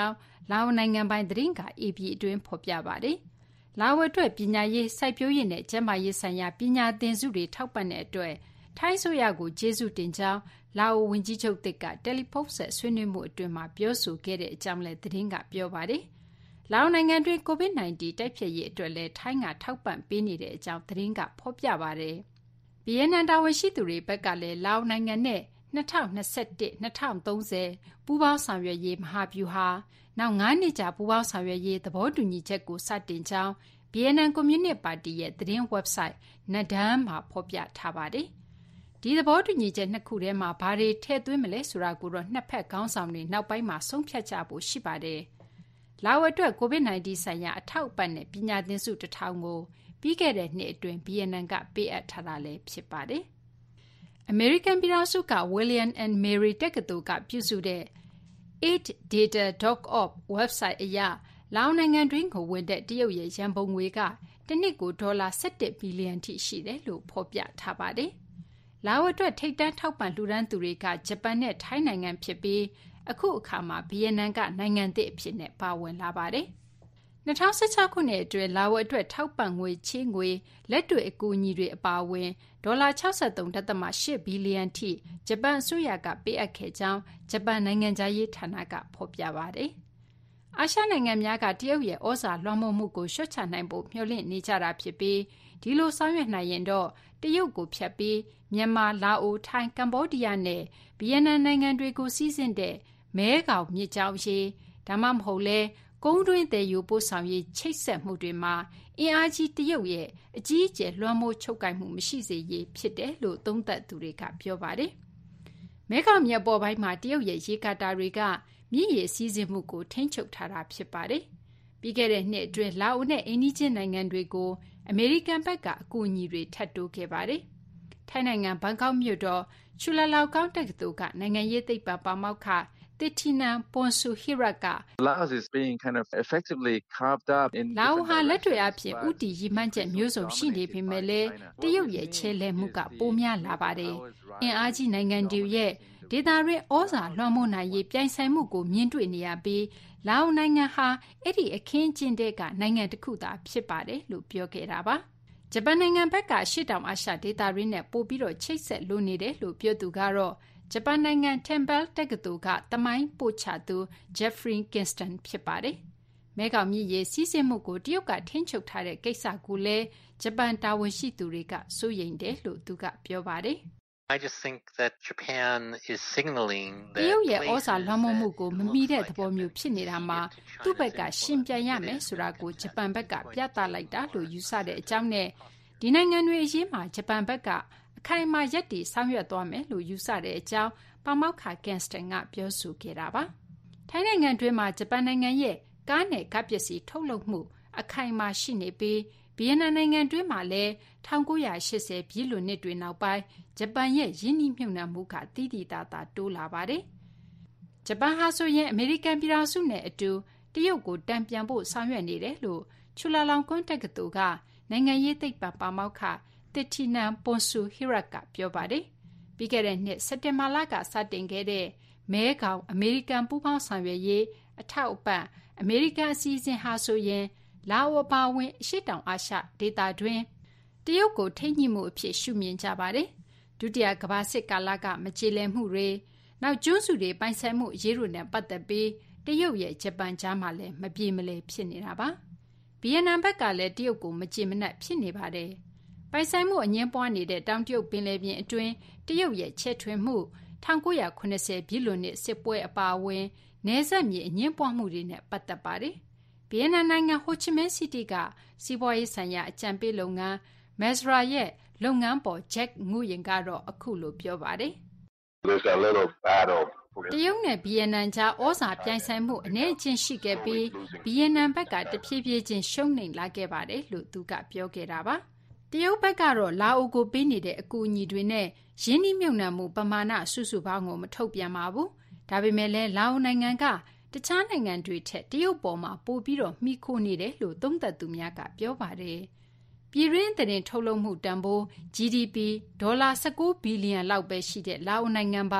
လာအိုနိုင်ငံပိုင်သတင်းက အေပီ အတွင်းဖော်ပြပါတယ်။လာအိုအတွက်ပညာရေးစိုက်ပျိုးရေးနဲ့ကျန်းမာရေးဆိုင်ရာပညာသင်စုတွေထောက်ပံ့တဲ့အတွက်ထိုင်းအစိုးရကိုကျေးဇူးတင်ကြောင်းလာအိုဝန်ကြီးချုပ်သစ်ကတယ်လီဖုန်းဆက်ဆွေးနွေးမှုအတွင်းမှာပြောဆိုခဲ့တဲ့အကြောင်းလည်းသတင်းကပြောပါတယ်။လာအိုနိုင်ငံတွင် ကိုဗစ် ၁၉ တိုက်ဖျက်ရေးအတွက်လည်းထိုင်းကထောက်ပံ့ပေးနေတဲ့အကြောင်းသတင်းကဖော်ပြပါတယ်။ဗီယက်နမ်တာဝန်ရှိသူတွေဘက်ကလည်းလာအိုနိုင်ငံနဲ့၂၀၂၁-၂၀၃၀ ပူးပေါင်းဆောင်ရွက်ရေးမဟာဗျူဟာနောက်၅နှစ်ကြာပူးပေါင်းဆောင်ရွက်ရေးသဘောတူညီချက်ကိုစတင်ကြောင်းဗီယက်နမ်ကွန်မြူနစ်ပါတီရဲ့သတင်း website Nha Đam မှာဖော်ပြထားပါတယ်။ဒီသဘောတူညီချက်နှစ်ခုထဲမှာဘာတွေထည့်သွင်းမလဲဆိုတာကိုတော့နှစ်ဖက်ခေါင်းဆောင်တွေနောက်ပိုင်းမှာဆုံးဖြတ်ကြဖို့ရှိပါတယ်။လာအိုအတွက်ကိုဗစ် ၁၉ ဆိုင်ရာအထောက်အပံ့နဲ့ပညာသင်စုတစ်ထောင်ကိုပြီးခဲ့တဲ့နှစ်အတွင်းဗီယက်နမ်ကပေးအပ်ထားတာလည်းဖြစ်ပါတယ်။အမေရိကန်ပြည်ထောင်စုက William and Mary တက္ကသိုလ်ကပြုစုတဲ့ eight data dot org website အရလာအိုနိုင်ငံတွင်းကိုဝင်တဲ့တရုတ်ရဲ့ရန်ပုံငွေကတစ်နှစ်ကိုဒေါ်လာ ၁၁ ဘီလီယံထိရှိတယ်လို့ဖော်ပြထားပါတယ်။လာအိုအတွက်ထိပ်တန်းထောက်ပံ့လှူဒါန်းသူတွေကဂျပန်နဲ့ထိုင်းနိုင်ငံဖြစ်ပြီးအခုအခါမှာဗီယက်နမ်ကနိုင်ငံသစ်အဖြစ်နဲ့ပါဝင်လာပါတယ်။၂၀၁၆ခုနှစ်အတွင်းလာအိုအတွက်ထောက်ပံ့ငွေချေးငွေလက်တွေ့အကူအညီတွေအပါအဝင်ဒေါ်လာ ၆၃.၈ ဘီလီယံထိဂျပန်အစိုးရကပေးအပ်ခဲ့ကြောင်းဂျပန်နိုင်ငံခြားရေးဌာနကဖော်ပြပါတယ်။အာရှနိုင်ငံများကတရုတ်ရဲ့ဩဇာလွှမ်းမိုးမှုကိုလျှော့ချနိုင်ဖို့မျှော်လင့်နေကြတာဖြစ်ပြီးဒီလိုဆောင်ရွက်နိုင်ရင်တော့တရုတ်ကိုဖြတ်ပြီးမြန်မာ၊လာအို၊ထိုင်း၊ကမ္ဘောဒီးယားနဲ့ဗီယက်နမ်နိုင်ငံတွေကိုစီးဆင်းတဲ့မဲခေါင်မြစ်ကြောင်းရေးဒါမှမဟုတ်လဲကုန်းတွင်းသယ်ယူပို့ဆောင်ရေးချိတ်ဆက်မှုတွေမှာအင်အားကြီးတရုတ်ရဲ့အကြီးအကျယ်လွှမ်းမိုးချုပ်ကိုင်မှုမရှိစေရေးဖြစ်တယ်လို့သုံးသပ်သူတွေကပြောပါတယ်။မဲခေါင်မြစ်ပေါ်ပိုင်းမှာတရုတ်ရဲ့ရေကာတာတွေကမြစ်ရေစီးဆင်းမှုကိုထိန်းချုပ်ထားတာဖြစ်ပါတယ်။ပြီးခဲ့တဲ့နှစ်အတွင်းလာအိုနဲ့အိန္ဒိချင်းနိုင်ငံတွေကိုအမေရိကန်ဘက်ကအကူအညီတွေထပ်တိုးခဲ့ပါတယ်။ထိုင်းနိုင်ငံဘန်ကောက်မြို့တော်ချူလာလောင်ကောင်းတက္ကသိုလ်ကနိုင်ငံရေးသိပ္ပံပါမောက္ခThitinan Pongsudhirak က Laos is being kind of effectively carved up in လာအိုဟာလက်တွေ့အဖြစ်ဥတီရည်မှန်းချက်မျိုးစုံရှိနေပေမဲ့လည်းတရုတ်ရဲ့ချဲလဲမှုကပိုများလာပါတယ်။အင်အားကြီးနိုင်ငံတွေရဲ့ဒေသတွင်းဩဇာလွှမ်းမိုးနိုင်ရေးပြိုင်ဆိုင်မှုကိုမြင်တွေ့နေရပြီးလာအိုနိုင်ငံဟာအဲ့ဒီအခင်းကျင်းတဲ့ကနိုင်ငံတစ်ခုသာဖြစ်ပါတယ်လို့ပြောခဲ့တာပါ။ဂျပန်နိုင်ငံဘက်ကရှေ့တောင်အာရှဒေသတွင်းနဲ့ပို့ပြီးတော့ချိတ်ဆက်လိုနေတယ်လို့ပြောသူကတော့ဂျပန်နိုင်ငံ Temple တက္ကသိုလ်ကသမိုင်းပို့ချသူ Jeffrey Kingston ဖြစ်ပါတယ်။မဲခေါင်မြစ်ရေစီးဆင်းမှုကိုတရုတ်ကထိန်းချုပ်ထားတဲ့ကိစ္စကိုလည်းဂျပန်တာဝန်ရှိသူတွေကစိုးရိမ်တယ်လို့သူကပြောပါတယ်။ I just think that Japan is signaling that တရုတ်ရဲ့ဩဇာလွှမ်းမိုးမှုကိုမမီတဲ့သဘောမျိုးဖြစ်နေတာမှာသူ့ဘက်ကရှင်ပြန်ရမယ်ဆိုတာကိုဂျပန်ဘက်ကပြသလိုက်တာလို့ယူဆတဲ့အကြောင်းနဲ့ဒီနိုင်ငံတွေအရေးမှာဂျပန်ဘက်ကအခိုင်အမာရပ်တည်ဆောင်ရွက်သွားမယ်လို့ယူဆတဲ့အကြောင်းပါမောက္ခ Kingston ကပြောဆိုခဲ့တာပါ။ထိုင်းနိုင်ငံတွင်းမှာဂျပန်နိုင်ငံရဲ့ကားနဲ့ကားပစ္စည်းထုတ်လုပ်မှုအခိုင်အမာရှိနေပြီးဗီယက်နမ်နိုင်ငံတွင်းမှာလည်း၁၉၈၀ပြည့်လွန်နှစ်တွေနောက်ပိုင်းဂျပန်ရဲ့ရင်းနှီးမြှုပ်နှံမှုကတည်တည်သာသာတိုးလာပါတယ်။ဂျပန်ဟာဆိုရင်အမေရိကန်ပြည်ထောင်စုနဲ့အတူတရုတ်ကိုတန်ပြန်ဖို့ဆောင်ရွက်နေတယ်လို့ချူလာလောင်ကွန်းတက္ကသိုလ်ကနိုင်ငံရေးသိပ္ပံပါမောက္ခThitinan Pongsudhirak ကပြောပါတယ်။ပြီးခဲ့တဲ့နှစ်စက်တင်ဘာလကစတင်ခဲ့တဲ့မဲခေါင်အမေရိကန်ပူးပေါင်းဆောင်ရွက်ရေးအထောက်အပံ့အမေရိကန်အစီအစဉ်ဟာဆိုရင်လာအိုပါဝင်အရှေ့တောင်အာရှဒေသတွင်းတရုတ်ကိုထိန်းညှိမှုအဖြစ်ရှုမြင်ကြပါတယ်။ဒုတိယကမ္ဘာစစ်ကာလကမကြေလည်မှုတွေနောက်ကျွန်းစုတွေပိုင်ဆိုင်မှုအရေးတို့နဲ့ပတ်သက်ပြီးတရုတ်ရဲ့ဂျပန်ကြားမှာလည်းမပြေမလည်ဖြစ်နေတာပါ။ဗီယက်နမ်ဘက်ကလည်းတရုတ်ကိုမကြေမနပ်ဖြစ်နေပါတယ်။ပိုင်ဆိုင်မှုအငြင်းပွားနေတဲ့တောင်တရုတ်ပင်လယ်ပြင်အတွင်းတရုတ်ရဲ့ချဲ့ထွင်မှု၁၉၇၀ပြည့်လွန်နှစ်စစ်ပွဲအပါအဝင်နယ်စပ်မြေအငြင်းပွားမှုတွေနဲ့ပတ်သက်ပါတယ်။ဗီယက်နမ်နိုင်ငံဟိုချီမင်းစီးတီးကစီးပွားရေးဆိုင်ရာအကြံပေးလုပ်ငန်း Mesra ရဲ့လုပ်ငန်းပေါ် Jack ငူရင်ကတော့အခုလိုပြောပါတယ်။ There's a little battle တရုတ်နဲ့ဗီယက်နမ်ကြားဩဇာပြိုင်ဆိုင်မှုအနေအချင်းရှိခဲ့ပြီးဗီယက်နမ်ဘက်ကတဖြည်းဖြည်းချင်းရှုံးနိမ့်လာခဲ့ပါတယ်လို့သူကပြောခဲ့တာပါ။တရုတ်ဘက်ကတော့လာအိုကိုပေးနေတဲ့အကူအညီတွေနဲ့ရင်းနှီးမြှုပ်နှံမှုပမာဏစုစုပေါင်းကိုမထုတ်ပြန်ပါဘူး။ဒါပေမဲ့လည်းလာအိုနိုင်ငံကတခြားနိုင်ငံတွေထက်တရုတ်ပေါ်မှာပိုပြီးတော့မှီခိုနေတယ်လို့သုံးသပ်သူများကပြောပါတယ်။ပြည်တွင်းသတင်းထုတ်လုပ်မှုတန်ဖိုး ဂျီ ဒီ ပီ ဒေါ်လာ၁၉ဘီလီယံလောက်ပဲရှိတဲ့လာအိုနိုင်ငံပါ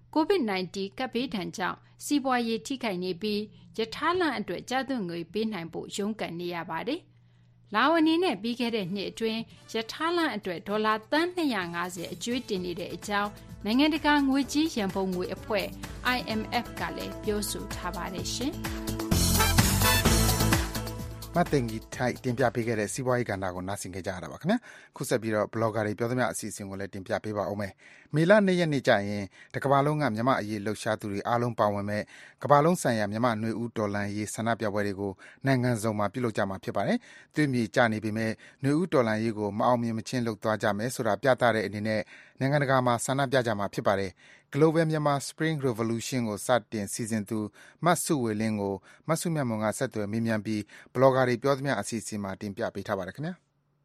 ကိုဗစ် ၁၉ ကပ်ဘေးဒဏ်ကြောင့်စီးပွားရေးထိခိုက်နေပြီးရထားလမ်းအတွက်ကျသွင်းငွေပေးနိုင်ဖို့ရုန်းကန်နေရပါတယ်။လာအိုအနေနဲ့ပြီးခဲ့တဲ့နှစ်အတွင်းရထားလမ်းအတွက်ဒေါ်လာသန်းနှစ်ရာငါးဆယ်အကျွေးတင်နေတဲ့အကြောင်းနိုင်ငံတကာငွေကြေးရန်ပုံငွေအဖွဲ့ I M F ကလည်းပြောဆိုထားပါတယ်ရှင်။မတ်တင်ကြီးထိုက်တင်ပြပေးခဲ့တဲ့စီးပွားရေးကဏ္ဍကိုနားဆင်ကြကြရတာပါခင်ဗျာခုဆက်ပြီးတော့ blogger တွေပြောသမျှအစီအစဉ်ကိုလည်းတင်ပြပေးပါဦးမယ်မေလ၂ရက်နေ့ကျရင်တကမ္ဘာလုံးကမြန်မာအရေးလှုပ်ရှားသူတွေအားလုံးပါဝင်မဲ့ကမ္ဘာလုံးဆိုင်ရာမြန်မာຫນွေဦးတော်လှန်ရေးဆန္ဒပြပွဲတွေကိုနိုင်ငံစုံမှာပြုလုပ်ကြမှာဖြစ်ပါတယ်သွေးမြေကျနေပေမဲ့ຫນွေဦးတော်လှန်ရေးကိုမအောင်မြင်မချင်းလုပ်သွားကြမယ်ဆိုတာပြသတဲ့အနေနဲ့နိုင်ငံတကာမှာဆန္ဒပြကြမှာဖြစ်ပါတယ်Global Myanmar Spring Revolution ကိုစတင်စီစဉ်သူမတ်စုဝေလင်းကိုမတ်စုမြတ်မွန်ကဆက်သွယ်မေးမြန်းပြီး blogger တွေပြောသမျှအစီအစဉ်မှာတင်ပြပေးထားပါတယ်ခင်ဗျာ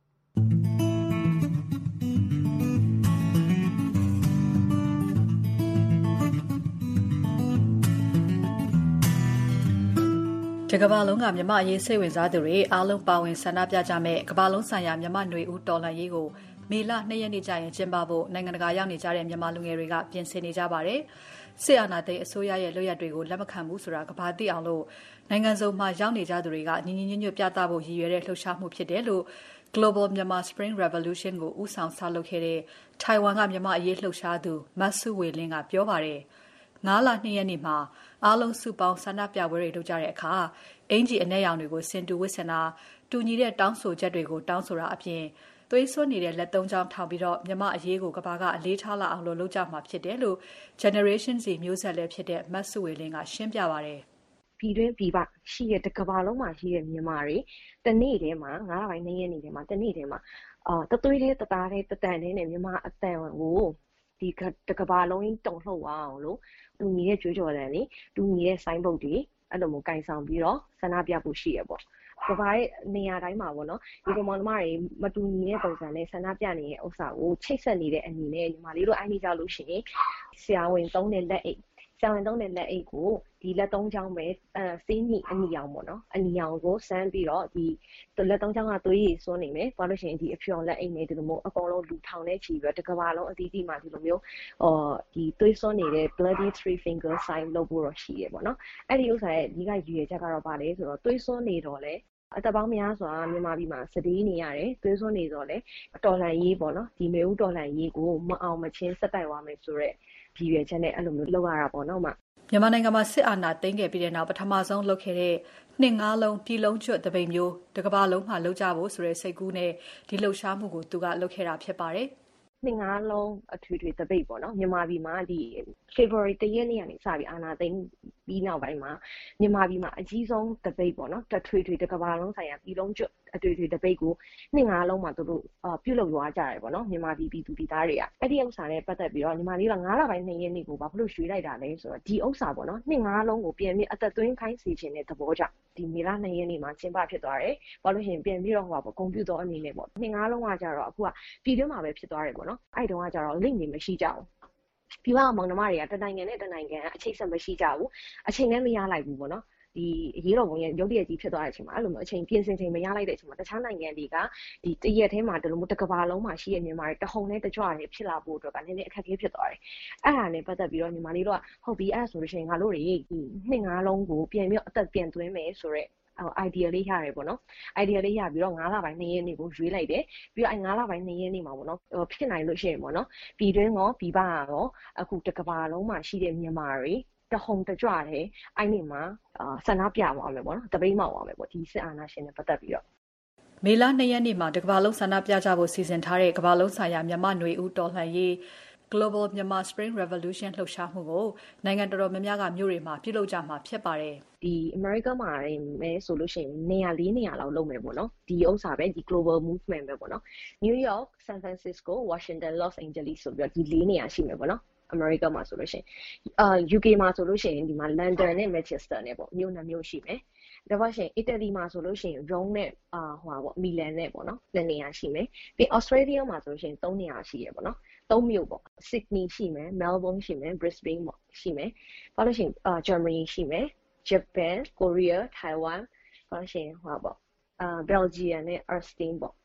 တကမ္ဘာလုံးကမြမအရေးစိတ်ဝင်စားသူတွေအားလုံးပါဝင်ဆန္ဒပြကြမဲ့ကမ္ဘာလုံးဆိုင်ရာမြမຫນွေဦးတော်လှန်ရေးကိုမေလ၂ရက်နေ့ကျရင်ကျင်းပဖို့နိုင်ငံတကာရောက်နေကြတဲ့မြန်မာလူငယ်တွေကပြင်ဆင်နေကြပါတယ်။စစ်အာဏာသိမ်းအစိုးရရဲ့လုပ်ရက်တွေကိုလက်မခံဘူးဆိုတာကဘာသိအောင်လို့နိုင်ငံစုံမှာရောက်နေကြသူတွေကညီညီညွတ်ညွတ်ပြသဖို့ရည်ရွယ်တဲ့လှုပ်ရှားမှုဖြစ်တယ်လို့ Global Myanmar Spring Revolution ကိုဦးဆောင်ဆောက်လုပ်ခဲ့တဲ့ထိုင်ဝမ်ကမြန်မာအရေးလှုပ်ရှားသူမတ်စုဝေလင်းကပြောပါတယ်။ငါးလ၂ရက်နေ့မှာအားလုံးစုပေါင်းဆန္ဒပြပွဲတွေလုပ်ကြတဲ့အခါအင်ဂျီအ내ရောင်တွေကိုစင်တူဝစ်ဆင်တာတူညီတဲ့တောင်းဆိုချက်တွေကိုတောင်းဆိုတာအပြင်သွေးစွန်းနေတဲ့လက်သုံးချောင်းထောင်ပြီးတော့မြမအရေးကိုကဘာကအလေးထားလာအောင်လို့လုပ်ကြမှာဖြစ်တယ်လို့ Generation Z မျိုးဆက်လည်းဖြစ်တဲ့မတ်စုဝေလင်းကရှင်းပြပါတယ်။ပြည်တွင်းပြည်ပရှိတဲ့တကဘာလုံးမှာရှိတဲ့မြန်မာတွေတနေ့တည်းမှာငါးလပိုင်း၂ရက်နေ့တည်းမှာတနေ့တည်းမှာအာတသွေးလေးတသားလေးတတန်လေးနဲ့မြန်မာအတန်ကိုဒီတကဘာလုံးကြီးတုံလှုပ်အောင်လို့တူညီတဲ့ကြွေးကြော်တန်လေးတူညီတဲ့ဆိုင်းဘုတ်တွေအဲ့လိုမျိုးကင်ဆောင်ပြီးတော့ဆန္ဒပြဖို့ရှိရပေါ့ကဘာရဲ့နေရာတိုင်းမှာပေါ့နော်ဒီကောင်မတွေမတူညီတဲ့ပုံစံနဲ့ဆန္ဒပြနေတဲ့ဥစ္စာကိုချိတ်ဆက်နေတဲ့အနေနဲ့ညီမလေးတို့အိုင်းနေကြလို့ရှိရင်ဆရာဝန်သုံးတဲ့လက်အိတ်ဆရာဝန်သုံးတဲ့လက်အိတ်ကိုဒီလက်သုံးချောင်းပဲအဲစေးညိအနီအောင်ပေါ့နော်အနီအောင်ကိုစမ်းပြီးတော့ဒီလက်သုံးချောင်းကသွေးရည်စွန်းနေမယ်ဘာလို့ရှိရင်ဒီအဖြော်လက်အိတ်နဲ့ဒီလိုမျိုးအကောင်လုံးလူထောင်နဲ့ချီပြီးတော့တကဘာလုံးအသီးသီးမှာဒီလိုမျိုးအော်ဒီသွေးစွန်းနေတဲ့ bloody three finger sign လုပ်ဖို့တော့ရှိရပေါ့နော်အဲ့ဒီဥစ္စာရဲ့ဒီကရည်ရွယ်ချက်ကတော့ဗာလေဆိုတော့သွေးစွန်းနေတော့လေအတပေါင်းများစွာမြန်မာပြည်မှာစတေးနေရတယ်သွေးစွန်းနေတော့လေတော်လှန်ရေးပေါ့နော်ဒီမျိုးတော်လှန်ရေးကိုမအောင်မချင်းစက်တိုက်သွားမယ်ဆိုတော့ဒီရွယ်ချက်နဲ့အဲ့လိုမျိုးလုပ်ရတာပေါ့နော်မမြန်မာနိုင်ငံမှာစစ်အာဏာသိမ်းခဲ့ပြီးတဲ့နောက်ပထမဆုံးလုပ်ခဲ့တဲ့နှစ်ငါးလုံးပြည်လုံးကျွတ်တပိတ်မျိုးတကဘာလုံးမှာလုပ်ကြဖို့ဆိုတဲ့စိတ်ကူးနဲ့ဒီလှုပ်ရှားမှုကိုသူကလုပ်ခဲ့တာဖြစ်ပါတယ်နှစ်ငါးလုံးအထွေထွေတပိတ်ပေါ့နော်မြန်မာပြည်မှာဒီ February တရက်နေ့ကနေစပြီးအာဏာသိမ်းပြီးနောက်ပိုင်းမှာမြန်မာပြည်မှာအကြီးဆုံးတပိတ်ပေါ့နော်တထွေထွေတကဘာလုံးဆိုင်ရာပြည်လုံးကျွတ်အထွေထွေတပိတ်ကိုနှစ်ငါးလုံးမှာသူတို့ပြုလုပ်သွားကြတယ်ပေါ့နော်မြန်မာပြည်ပြည်သူပြည်သားတွေကအဲ့ဒီဥစ္စာနဲ့ပတ်သက်ပြီးတော့ညီမလေးကငါးလပိုင်းနှစ်ရက်နေ့ကိုဘာဖြစ်လို့ရွှေ့လိုက်တာလဲဆိုတော့ဒီဥစ္စာပေါ့နော်နှစ်ငါးလုံးကိုပြန်ပြီးအသက်သွင်းခိုင်းစီခြင်းတဲ့သဘောကြောင့်ဒီမေလနှစ်ရက်နေ့မှာကျင်းပဖြစ်သွားတယ်ဘာလို့ရှိရင်ပြန်ပြီးတော့ဟိုပါကွန်ပျူတာအနေနဲ့ပေါ့နှစ်ငါးလုံးကကြတော့အခုကပြည်တွင်းမှာပဲဖြစ်သွားတယ်ပေါ့နော်အဲ့တုန်းကကြတော့ link တွေမရှိကြဘူးပြီးတော့မောင်နှမတွေကတနိုင်ငံနဲ့တနိုင်ငံအချိတ်ဆက်မရှိကြဘူးအချိန်နဲ့မရလိုက်ဘူးပေါ့နော်ဒီအရေးတော်ပုံရဲ့ရုပ်တရက်ကြီးဖြစ်သွားတဲ့အချိန်မှာအဲ့လိုမျိုးအချိန်ပြင်ဆင်ချိန်မရလိုက်တဲ့အချိန်မှာတခြားနိုင်ငံတွေကဒီတရက်ထဲမှာဒီလိုမျိုးတစ်ကမ္ဘာလုံးမှာရှိတဲ့မြန်မာတွေတဟုန်နဲ့တကြွတွေဖြစ်လာဖို့အတွက်ကနည်းနည်းအခက်အခဲဖြစ်သွားတယ်အဲ့ဒါနဲ့ပတ်သက်ပြီးတော့မြန်မာလေးတို့ကဟုတ်ပြီအဲ့ဆိုလို့ရှိရင်ငါတို့တွေဒီနှစ်ငါးလုံးကိုပြန်ပြီးအသက်ပြန်သွင်းမယ်ဆိုတော့idea လေးရတယ်ပေါ့နော် idea လေးရပြီးတော့ငါးလပိုင်းနှစ်ရက်နေ့ကိုရွေးလိုက်တယ်ပြီးတော့အဲငါးလပိုင်းနှစ်ရက်နေ့မှာပေါ့နော်ဖြစ်နိုင်လို့ရှိရင်ပေါ့နော်ပြည်တွင်းရောပြည်ပရောအခုတစ်ကမ္ဘာလုံးမှာရှိတဲ့မြန်မာတွေတဟုန်တကြွတယ်အဲ့ဒီမှာဆန္ဒပြသွားမယ်ပေါ့နော်တပိတ်မောက်သွားမယ်ပေါ့ဒီစစ်အာဏာရှင်နဲ့ပတ်သက်ပြီးတော့မေလ၂ရက်နေ့မှာတစ်ကမ္ဘာလုံးဆန္ဒပြကြဖို့စီစဉ်ထားတဲ့ကမ္ဘာလုံးဆိုင်ရာမြန်မာຫນွေဦးတော်လှန်ရေး Global Myanmar Spring Revolution လှုပ်ရှားမှုကိုနိုင်ငံတော်တော်များများကမြို့တွေမှာပြုလုပ်ကြမှာဖြစ်ပါတယ်ဒီ America မှာမဲဆိုလို့ရှိရင်နေရာ၄နေရာလောက်လုပ်မယ်ပေါ့နော်ဒီဥစ္စာပဲဒီ Global Movement ပဲပေါ့နော် New York, San Francisco, Washington, Los Angeles ဆိုပြီးတော့ဒီ၄နေရာရှိမယ်ပေါ့နော် America မှာဆိုလို့ရှိရင်အာ U K မှာဆိုလို့ရှိရင်ဒီမှာ London နဲ့ Manchester နဲ့ပေါ့မြို့နှစ်မြို့ရှိမယ်ဒါပါရှင် Italy မှာဆိုလို့ရှိရင် Rome နဲ့အာဟိုပါပေါ့ Milan နဲ့ပေါ့နော်နှစ်နေရာရှိမယ်ပြီး Australia မှာဆိုလို့ရှိရင်သုံးနေရာရှိရပေါ့နော်သုံးမြို့ပေါ့ Sydney ရှိမယ် Melbourne ရှိမယ် Brisbane ပေါ့ရှိမယ်ဘာလို့ရှိရင်အာ Germany ရှိမယ် Japan, Korea, Taiwan ဘာလို့ရှိရင်ဟိုပါပေါ့အာ Belgium နဲ့ Austin ပေါ့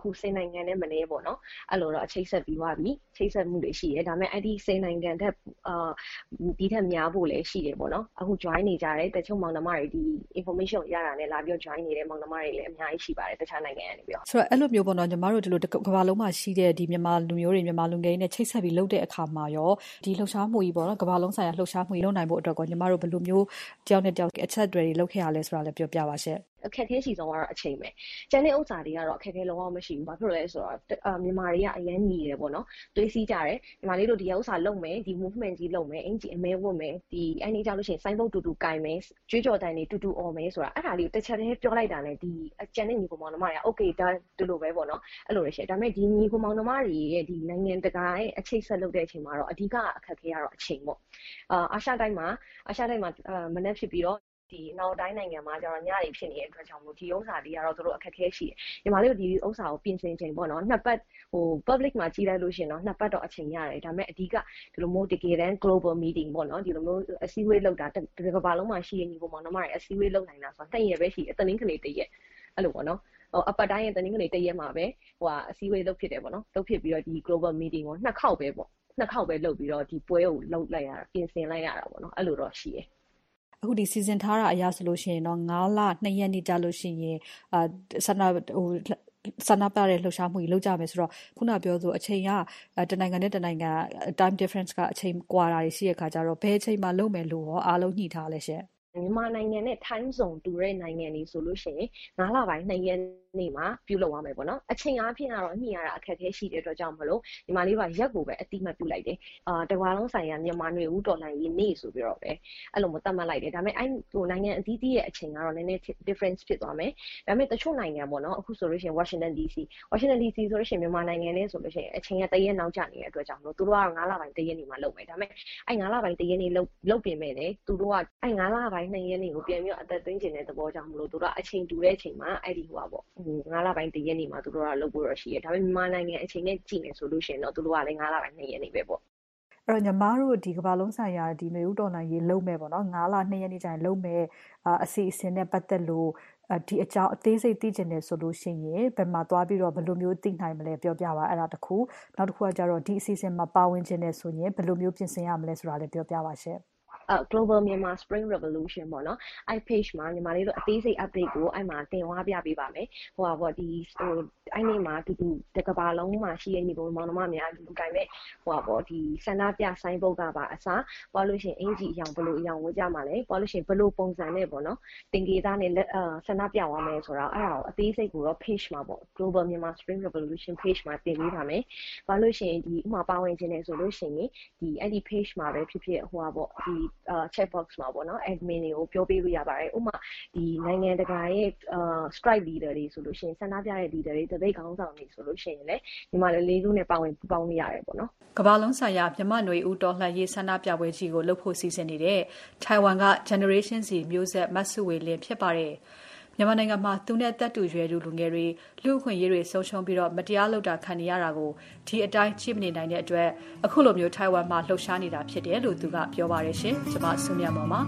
အခုစင်နိုင်ငံနဲ့မနေပေါ့နော်အဲ့လိုတော့အချိတ်ဆက်ပြီးသွားပြီချိတ်ဆက်မှုတွေရှိတယ်ဒါပေမဲ့အဲ့ဒီစင်နိုင်ငံတဲ့အာဒီထက်များဖို့လည်းရှိတယ်ပေါ့နော်အခု join နေကြတယ်တချို့မောင်နှမတွေဒီ information ရတာနဲ့လာပြီး join နေတဲ့မောင်နှမတွေလည်းအများကြီးရှိပါတယ်တခြားနိုင်ငံကနေပြီးတော့ဆိုတော့အဲ့လိုမျိုးပေါ့နော်ညီမတို့ဒီလိုကမ္ဘာလုံးမှာရှိတဲ့ဒီမြန်မာလူမျိုးတွေမြန်မာလူငယ်တွေနဲ့ချိတ်ဆက်ပြီးလုပ်တဲ့အခါမှာရောဒီလှုပ်ရှားမှုကြီးပေါ့နော်ကမ္ဘာလုံးဆိုင်ရာလှုပ်ရှားမှုကြီးလုပ်နိုင်ဖို့အတွက်ကောညီမတို့ဘယ်လိုမျိုးတယောက်နဲ့တယောက်အချက်တွေလုပ်ခဲ့ရလဲဆိုတာလည်းပြောပြပါရှင့်အခက်အခဲရှိဆုံးကတော့အချိန်ပဲကျန်တဲ့ဥစ္စာတွေကတော့အခက်အခဲလုံးဝမရှိဘူးဘာဖြစ်လို့လဲဆိုတော့မြန်မာတွေကအရင်ညီတယ်ပေါ့နော်တွေးစီးကြတယ်မြန်မာလေးတို့ဒီဥစ္စာလုပ်မယ်ဒီ movement ကြီးလုပ်မယ်အင်ဂျီအမဲဝတ်မယ်ဒီအဲ့ဒီကြောင့်လို့ရှိရင် sign board တူတူကင်မယ်ကြွေးကြော်တန်တွေတူတူអော်မယ်ဆိုတာအဲ့ဒါလေးကိုတစ်ချက်တည်းပြောလိုက်တာနဲ့ဒီကျန်တဲ့ညီကောင်မောင်နှမတွေက okay ဒါဒီလိုပဲပေါ့နော်အဲ့လိုရရှိဒါပေမဲ့ဒီညီကောင်မောင်နှမတွေရဲ့ဒီနိုင်ငံတကာရဲ့အခြေဆက်လုပ်တဲ့အချိန်မှာတော့အဓိကအခက်အခဲကတော့အချိန်ပေါ့အာအာရှတိုင်းမှာအာရှတိုင်းမှာမနေ့ဖြစ်ပြီးတော့ဒီနောက်တိုင်းနိုင်ငံမှာကျတော့ညတွေဖြစ်နေတဲ့အတွက်ကြောင့်မို့ဒီဥစ္စာတွေကတော့တို့အခက်အခဲရှိတယ်။ညီမလေးတို့ဒီဥစ္စာကိုပြင်ဆင်ချိန်ပေါ့နော်နှစ်ပတ်ဟို public မှာကြီးလိုက်လို့ရှိရင်တော့နှစ်ပတ်တော့အချိန်ရတယ်။ဒါပေမဲ့အဓိကဒီလိုမျိုးတကယ်တမ်း global meeting ပေါ့နော်ဒီလိုမျိုးအစည်းအဝေးလုပ်တာဒီကမ္ဘာလုံးမှာရှိတဲ့ညီကောင်မောင်နှမတွေအစည်းအဝေးလုပ်နိုင်တာဆိုတော့နှစ်ရက်ပဲရှိတယ်။တနင်္ဂနွေတရက်အဲ့လိုပေါ့နော်ဟိုအပတ်တိုင်းရဲ့တနင်္ဂနွေတရက်မှာပဲဟိုအစည်းအဝေးလုပ်ဖြစ်တယ်ပေါ့နော်လုပ်ဖြစ်ပြီးတော့ဒီ global meeting ကိုနှစ်ခေါက်ပဲပေါ့နှစ်ခေါက်ပဲလုပ်ပြီးတော့ဒီပွဲကိုလုပ်လိုက်ရတာပြင်ဆင်လိုက်ရတာပေါ့နော်အဲ့လိုတော့ရှိတယ်အခုဒီစီစဉ်ထားတာအရာဆိုလို့ရှိရင်တော့ငါးလနှစ်ရက်နေကြလို့ရှိရင်အာဆန္ဒဟိုဆန္ဒပြတဲ့လှုပ်ရှားမှုကြီးလုပ်ကြမယ်ဆိုတော့ခုနပြောဆိုအချိန်ကတနိုင်ငံနဲ့တနိုင်ငံ time difference ကအချိန်ကွာတာရှိတဲ့ခါကျတော့ဘယ်အချိန်မှလုပ်မယ်လို့ရောအားလုံးညှိထားလဲရှင့်မြန်မာနိုင်ငံနဲ့ time zone တူတဲ့နိုင်ငံတွေဆိုလို့ရှိရင်ငါးလပိုင်းနှစ်ရက်နေ့မှာပြုလုပ်ရမယ်ပေါ့နော်အချိန်အားဖြင့်ကတော့ညှိရတာအခက်အခဲရှိတဲ့အတွက်ကြောင့်မလို့ဒီမှာလေးပါရက်ကိုပဲအတိမတ်ပြုလိုက်တယ်အာတကွာလုံးဆိုင်ရာမြန်မာနွေဦးတော်လှန်ရေးနေ့ဆိုပြီးတော့ပဲအဲ့လိုမျိုးသတ်မှတ်လိုက်တယ်ဒါပေမဲ့အဲ့ဟိုနိုင်ငံအသီးသီးရဲ့အချိန်ကတော့နည်းနည်း difference ဖြစ်သွားမယ်ဒါပေမဲ့တချို့နိုင်ငံပေါ့နော်အခုဆိုလို့ရှိရင် Washington ဒီ စီ Washington ဒီ စီ ဆိုလို့ရှိရင်မြန်မာနိုင်ငံနဲ့ဆိုလို့ရှိရင်အချိန်ကတရက်နောက်ကျနေတဲ့အတွက်ကြောင့်မလို့သူတို့ကတော့ငါးလပိုင်းတရက်နေ့မှာလုပ်မယ်ဒါပေမဲ့အဲ့ငါးလပိုင်းတရက်နေ့လုပ်လုပ်ပြင်မဲ့လေသူတို့ကအဲ့ငါးလပိုင်းနှစ်ရက်နေ့ကိုပြန်ပြီးတော့အသက်သွင်းခြင်းတဲ့သဘောကြောင့်မလို့သူတို့ကအချိန်တူတဲ့အချိန်မှာအဲ့ဒီဟိုပါပေါ့ဟိုငါးလပိုင်းတရက်နေ့မှာသူတို့ကလုပ်ဖို့ရရှိတယ်ဒါပေမဲ့မြန်မာနိုင်ငံအချိန်နဲ့ကြည့်မယ်ဆိုလို့ရှိရင်တော့သူတို့ကလည်းငါးလပိုင်းနှစ်ရက်နေ့ပဲပေါ့အဲ့တော့ညီမတို့ဒီကမ္ဘာလုံးဆိုင်ရာဒီမျိုးတော်နိုင်ရေးလုံးမဲ့ပေါ့နော်ငါးလနှစ်ရက်နေ့ကျရင်လုံးမဲ့အစီအစဉ်နဲ့ပတ်သက်လို့ဒီအကြောင်းအသေးစိတ်သိချင်တယ်ဆိုလို့ရှိရင်ဘယ်မှာသွားပြီးတော့ဘယ်လိုမျိုးသိနိုင်မလဲပြောပြပါအဲ့ဒါတခုနောက်တစ်ခုကကျတော့ဒီအစီအစဉ်မှာပါဝင်ခြင်းနဲ့ဆိုရင်ဘယ်လိုမျိုးပြင်ဆင်ရမလဲဆိုတာလည်းပြောပြပါရှင့် Uh, Global Myanmar Spring Revolution ပေါ့နော်အဲ့ page မှာညီမလေးတို့အသေးစိတ် update ကိုအဲ့မှာတင်သွားပြပေးပါမယ်ဟိုပါပေါ့ဒီဟိုအဲ့နေ့မှာတူတူတကဘာလုံးမှာရှိတဲ့ညီကောင်မောင်နှမများဒီကိုင်မဲ့ဟိုပါပေါ့ဒီဆန္ဒပြဆိုင်ပုတ်ကပါအစားပေါ်လို့ရှိရင်အင်ဂျီအယောင်ဘလို့အယောင်ဝတ်ကြမှာလဲပေါ်လို့ရှိရင်ဘလို့ပုံစံနဲ့ပေါ့နော်တင်ကေသားနဲ့အာဆန္ဒပြသွားမယ်ဆိုတော့အဲ့ဒါကိုအသေးစိတ်ကိုတော့ page မှာပေါ့ Global Myanmar Spring Revolution page မှာတင်ပေးပါမယ်ပေါ်လို့ရှိရင်ဒီဥမာပါဝင်ခြင်းနဲ့ဆိုလို့ရှိရင်ဒီအဲ့ဒီ page မှာပဲဖြစ်ဖြစ်ဟိုပါပေါ့ဒီUh, chat box မှာပေါ့နော် admin တွေကိုပြောပေးလို့ရပါတယ်ဥပမာဒီနိုင်ငံတကာရဲ့ uh, strike leader တွေဆိုလို့ရှိရင်ဆန္ဒပြတဲ့ leader တွေတပိတ်ခေါင်းဆောင်တွေဆိုလို့ရှိရင်လည်းဒီမှာလည်းလေးခုနဲ့ပါဝင်ပူးပေါင်းလို့ရတယ်ပေါ့နော်ကမ္ဘာလုံးဆိုင်ရာမြန်မာ့နွေဦးတော်လှန်ရေးဆန္ဒပြပွဲကြီးကိုလုပ်ဖို့စီစဉ်နေတဲ့ထိုင်ဝမ်က Generation Z မျိုးဆက်မဆုဝေလင်းဖြစ်ပါတယ်မြန်မာနိုင်ငံမှာသူနဲ့တက်တူရွယ်သူလူငယ်တွေလူ့အခွင့်အရေးတွေဆုံးရှုံးပြီးတော့မတရားလုပ်တာခံနေရတာကိုဒီအတိုင်းကြည့်မနေနိုင်တဲ့အတွက်အခုလိုမျိုးထိုင်ဝမ်မှာလှုပ်ရှားနေတာဖြစ်တယ်လို့သူကပြောပါတယ်ရှင်ကျွန်မဆုမြတ်မောင်ပါ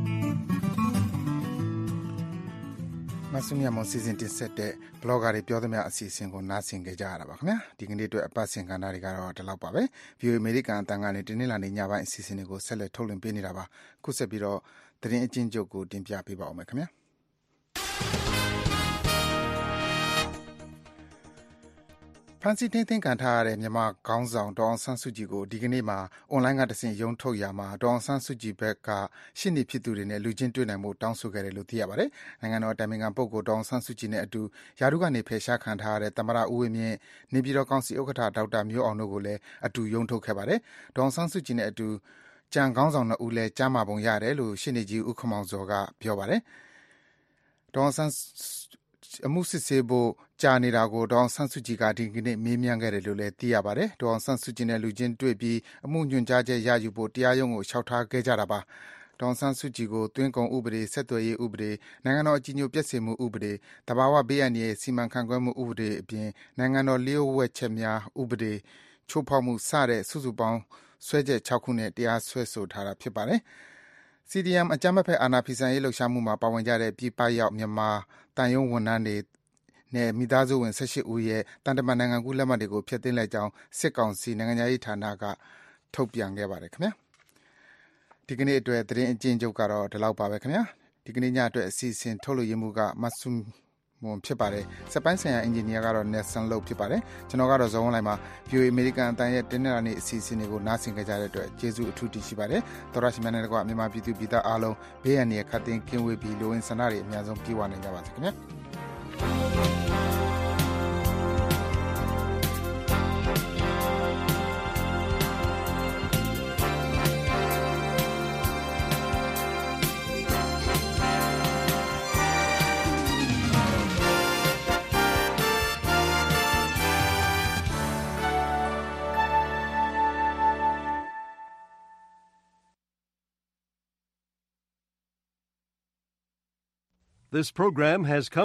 မဆုမြတ်မောင်စီစဉ်တင်ဆက်တဲ့ blogger တွေပြောသမျှအစီအစဉ်ကိုနားဆင်ကြကြရတာပါခင်ဗျာဒီကနေ့အတွက်အပတ်စဉ်ကဏ္ဍတွေကတော့ဒီလောက်ပါပဲ ဗီအိုအေ American အတန်းကနေတင်းနေလာနေညပိုင်းအစီအစဉ်တွေကိုဆက်လက်ထုတ်လွှင့်ပေးနေတာပါခုဆက်ပြီးတော့သတင်းအကျဉ်းချုပ်ကိုတင်ပြပေးပါဦးမယ်ခင်ဗျာဖန်စီတင်းသိမ်းခံထားရတဲ့မြန်မာခေါင်းဆောင်ဒေါအောင်ဆန်းစုကြည်ကိုဒီကနေ့မှာအွန်လိုင်းကတဆင့်ရုံးထုတ်ရမှာဒေါအောင်ဆန်းစုကြည်ဘက်ကရှင်းနေဖြစ်သူတွေနဲ့လူချင်းတွေ့နိုင်မှုတောင်းဆိုခဲ့တယ်လို့သိရပါတယ်။နိုင်ငံတော်အတိုင်ပင်ခံပုဂ္ဂိုလ်ဒေါအောင်ဆန်းစုကြည်နဲ့အတူယာရုကနေဖယ်ရှားခံထားရတဲ့သမ္မတဦးဝင်းမြင့်နေပြည်တော်ကောင်စီဥက္ကဋ္ဌဒေါက်တာမျိုးအောင်တို့ကိုလည်းအတူရုံးထုတ်ခဲ့ပါတယ်။ဒေါအောင်ဆန်းစုကြည်နဲ့အတူကြံခေါင်းဆောင်နှစ်ဦးလည်းကြားမှာပုံရတယ်လို့ရှင်းနေကြီးဦးခမောင်ဇော်ကပြောပါတယ်။ဒေါအောင်ဆန်းအမှုစစ်ဆေးဖို့ကြာနေတာကိုဒေါအောင်ဆန်းစုကြည်ကဒီကနေ့မေးမြန်းခဲ့တယ်လို့လည်းသိရပါတယ်။ဒေါအောင်ဆန်းစုကြည်နဲ့လူချင်းတွေ့ပြီးအမှုညွှန်ကြားချက်ရယူဖို့တရားရုံးကိုလျှောက်ထားခဲ့ကြတာပါ။ဒေါအောင်ဆန်းစုကြည်ကိုသွင်းကုန်ဥပဒေ၊ဆက်သွယ်ရေးဥပဒေ၊နိုင်ငံတော်အကြည်ညိုပျက်စေမှုဥပဒေ၊သဘာဝဘေးအန္တရာယ်စီမံခန့်ခွဲမှုဥပဒေအပြင်နိုင်ငံတော်လျှို့ဝှက်ချက်များဥပဒေချိုးဖောက်မှုစတဲ့စုစုပေါင်းစွဲချက်၆ခုနဲ့တရားစွဲဆိုထားတာဖြစ်ပါတယ်။စီ ဒီ အမ် အကြမ်းမဖက်အာဏာဖီဆန်ရေးလှုပ်ရှားမှုမှာပါဝင်ကြတဲ့ပြည်ပရောက်မြန်မာတန်ယုံဝန်ထမ်းတွေနဲ့မိသားစုဝင်၁၈ဦးရဲ့တန်တမန်နိုင်ငံကူးလက်မှတ်တွေကိုဖျက်သိမ်းလိုက်ကြောင်းစစ်ကောင်စီနိုင်ငံခြားရေးဌာနကထုတ်ပြန်ခဲ့ပါတယ်ခင်ဗျာဒီကနေ့အတွက်သတင်းအကျဉ်းချုပ်ကတော့ဒီလောက်ပါပဲခင်ဗျာဒီကနေ့ညအတွက်အစီအစဉ်ထုတ်လို့ရမှုကမဆုမွန်ဖြစ်ပါတယ်စက်ပိုင်းဆိုင်ရာအင်ဂျင်နီယာကတော့ Nelson Low ဖြစ်ပါတယ်ကျွန်တော်ကတော့ဇော်ဝင်းလိုက်ပါ ဗီအိုအေ American အတန်းရဲ့တင်းနေလာနေအစီအစဉ်တွေကိုနားဆင်ကြတဲ့အတွက်ကျေးဇူးအထူးတင်ရှိပါတယ်သောရရှိမြတ်နဲ့ကွာမြန်မာပြည်သူပြည်သားအားလုံးဘေးရန်တွေခတ်သိမ်းကင်းဝေးပြီးလိုအင်ဆန္ဒတွေအများဆုံးပြေဝနိုင်ကြပါစေခင်ဗျာ This program has come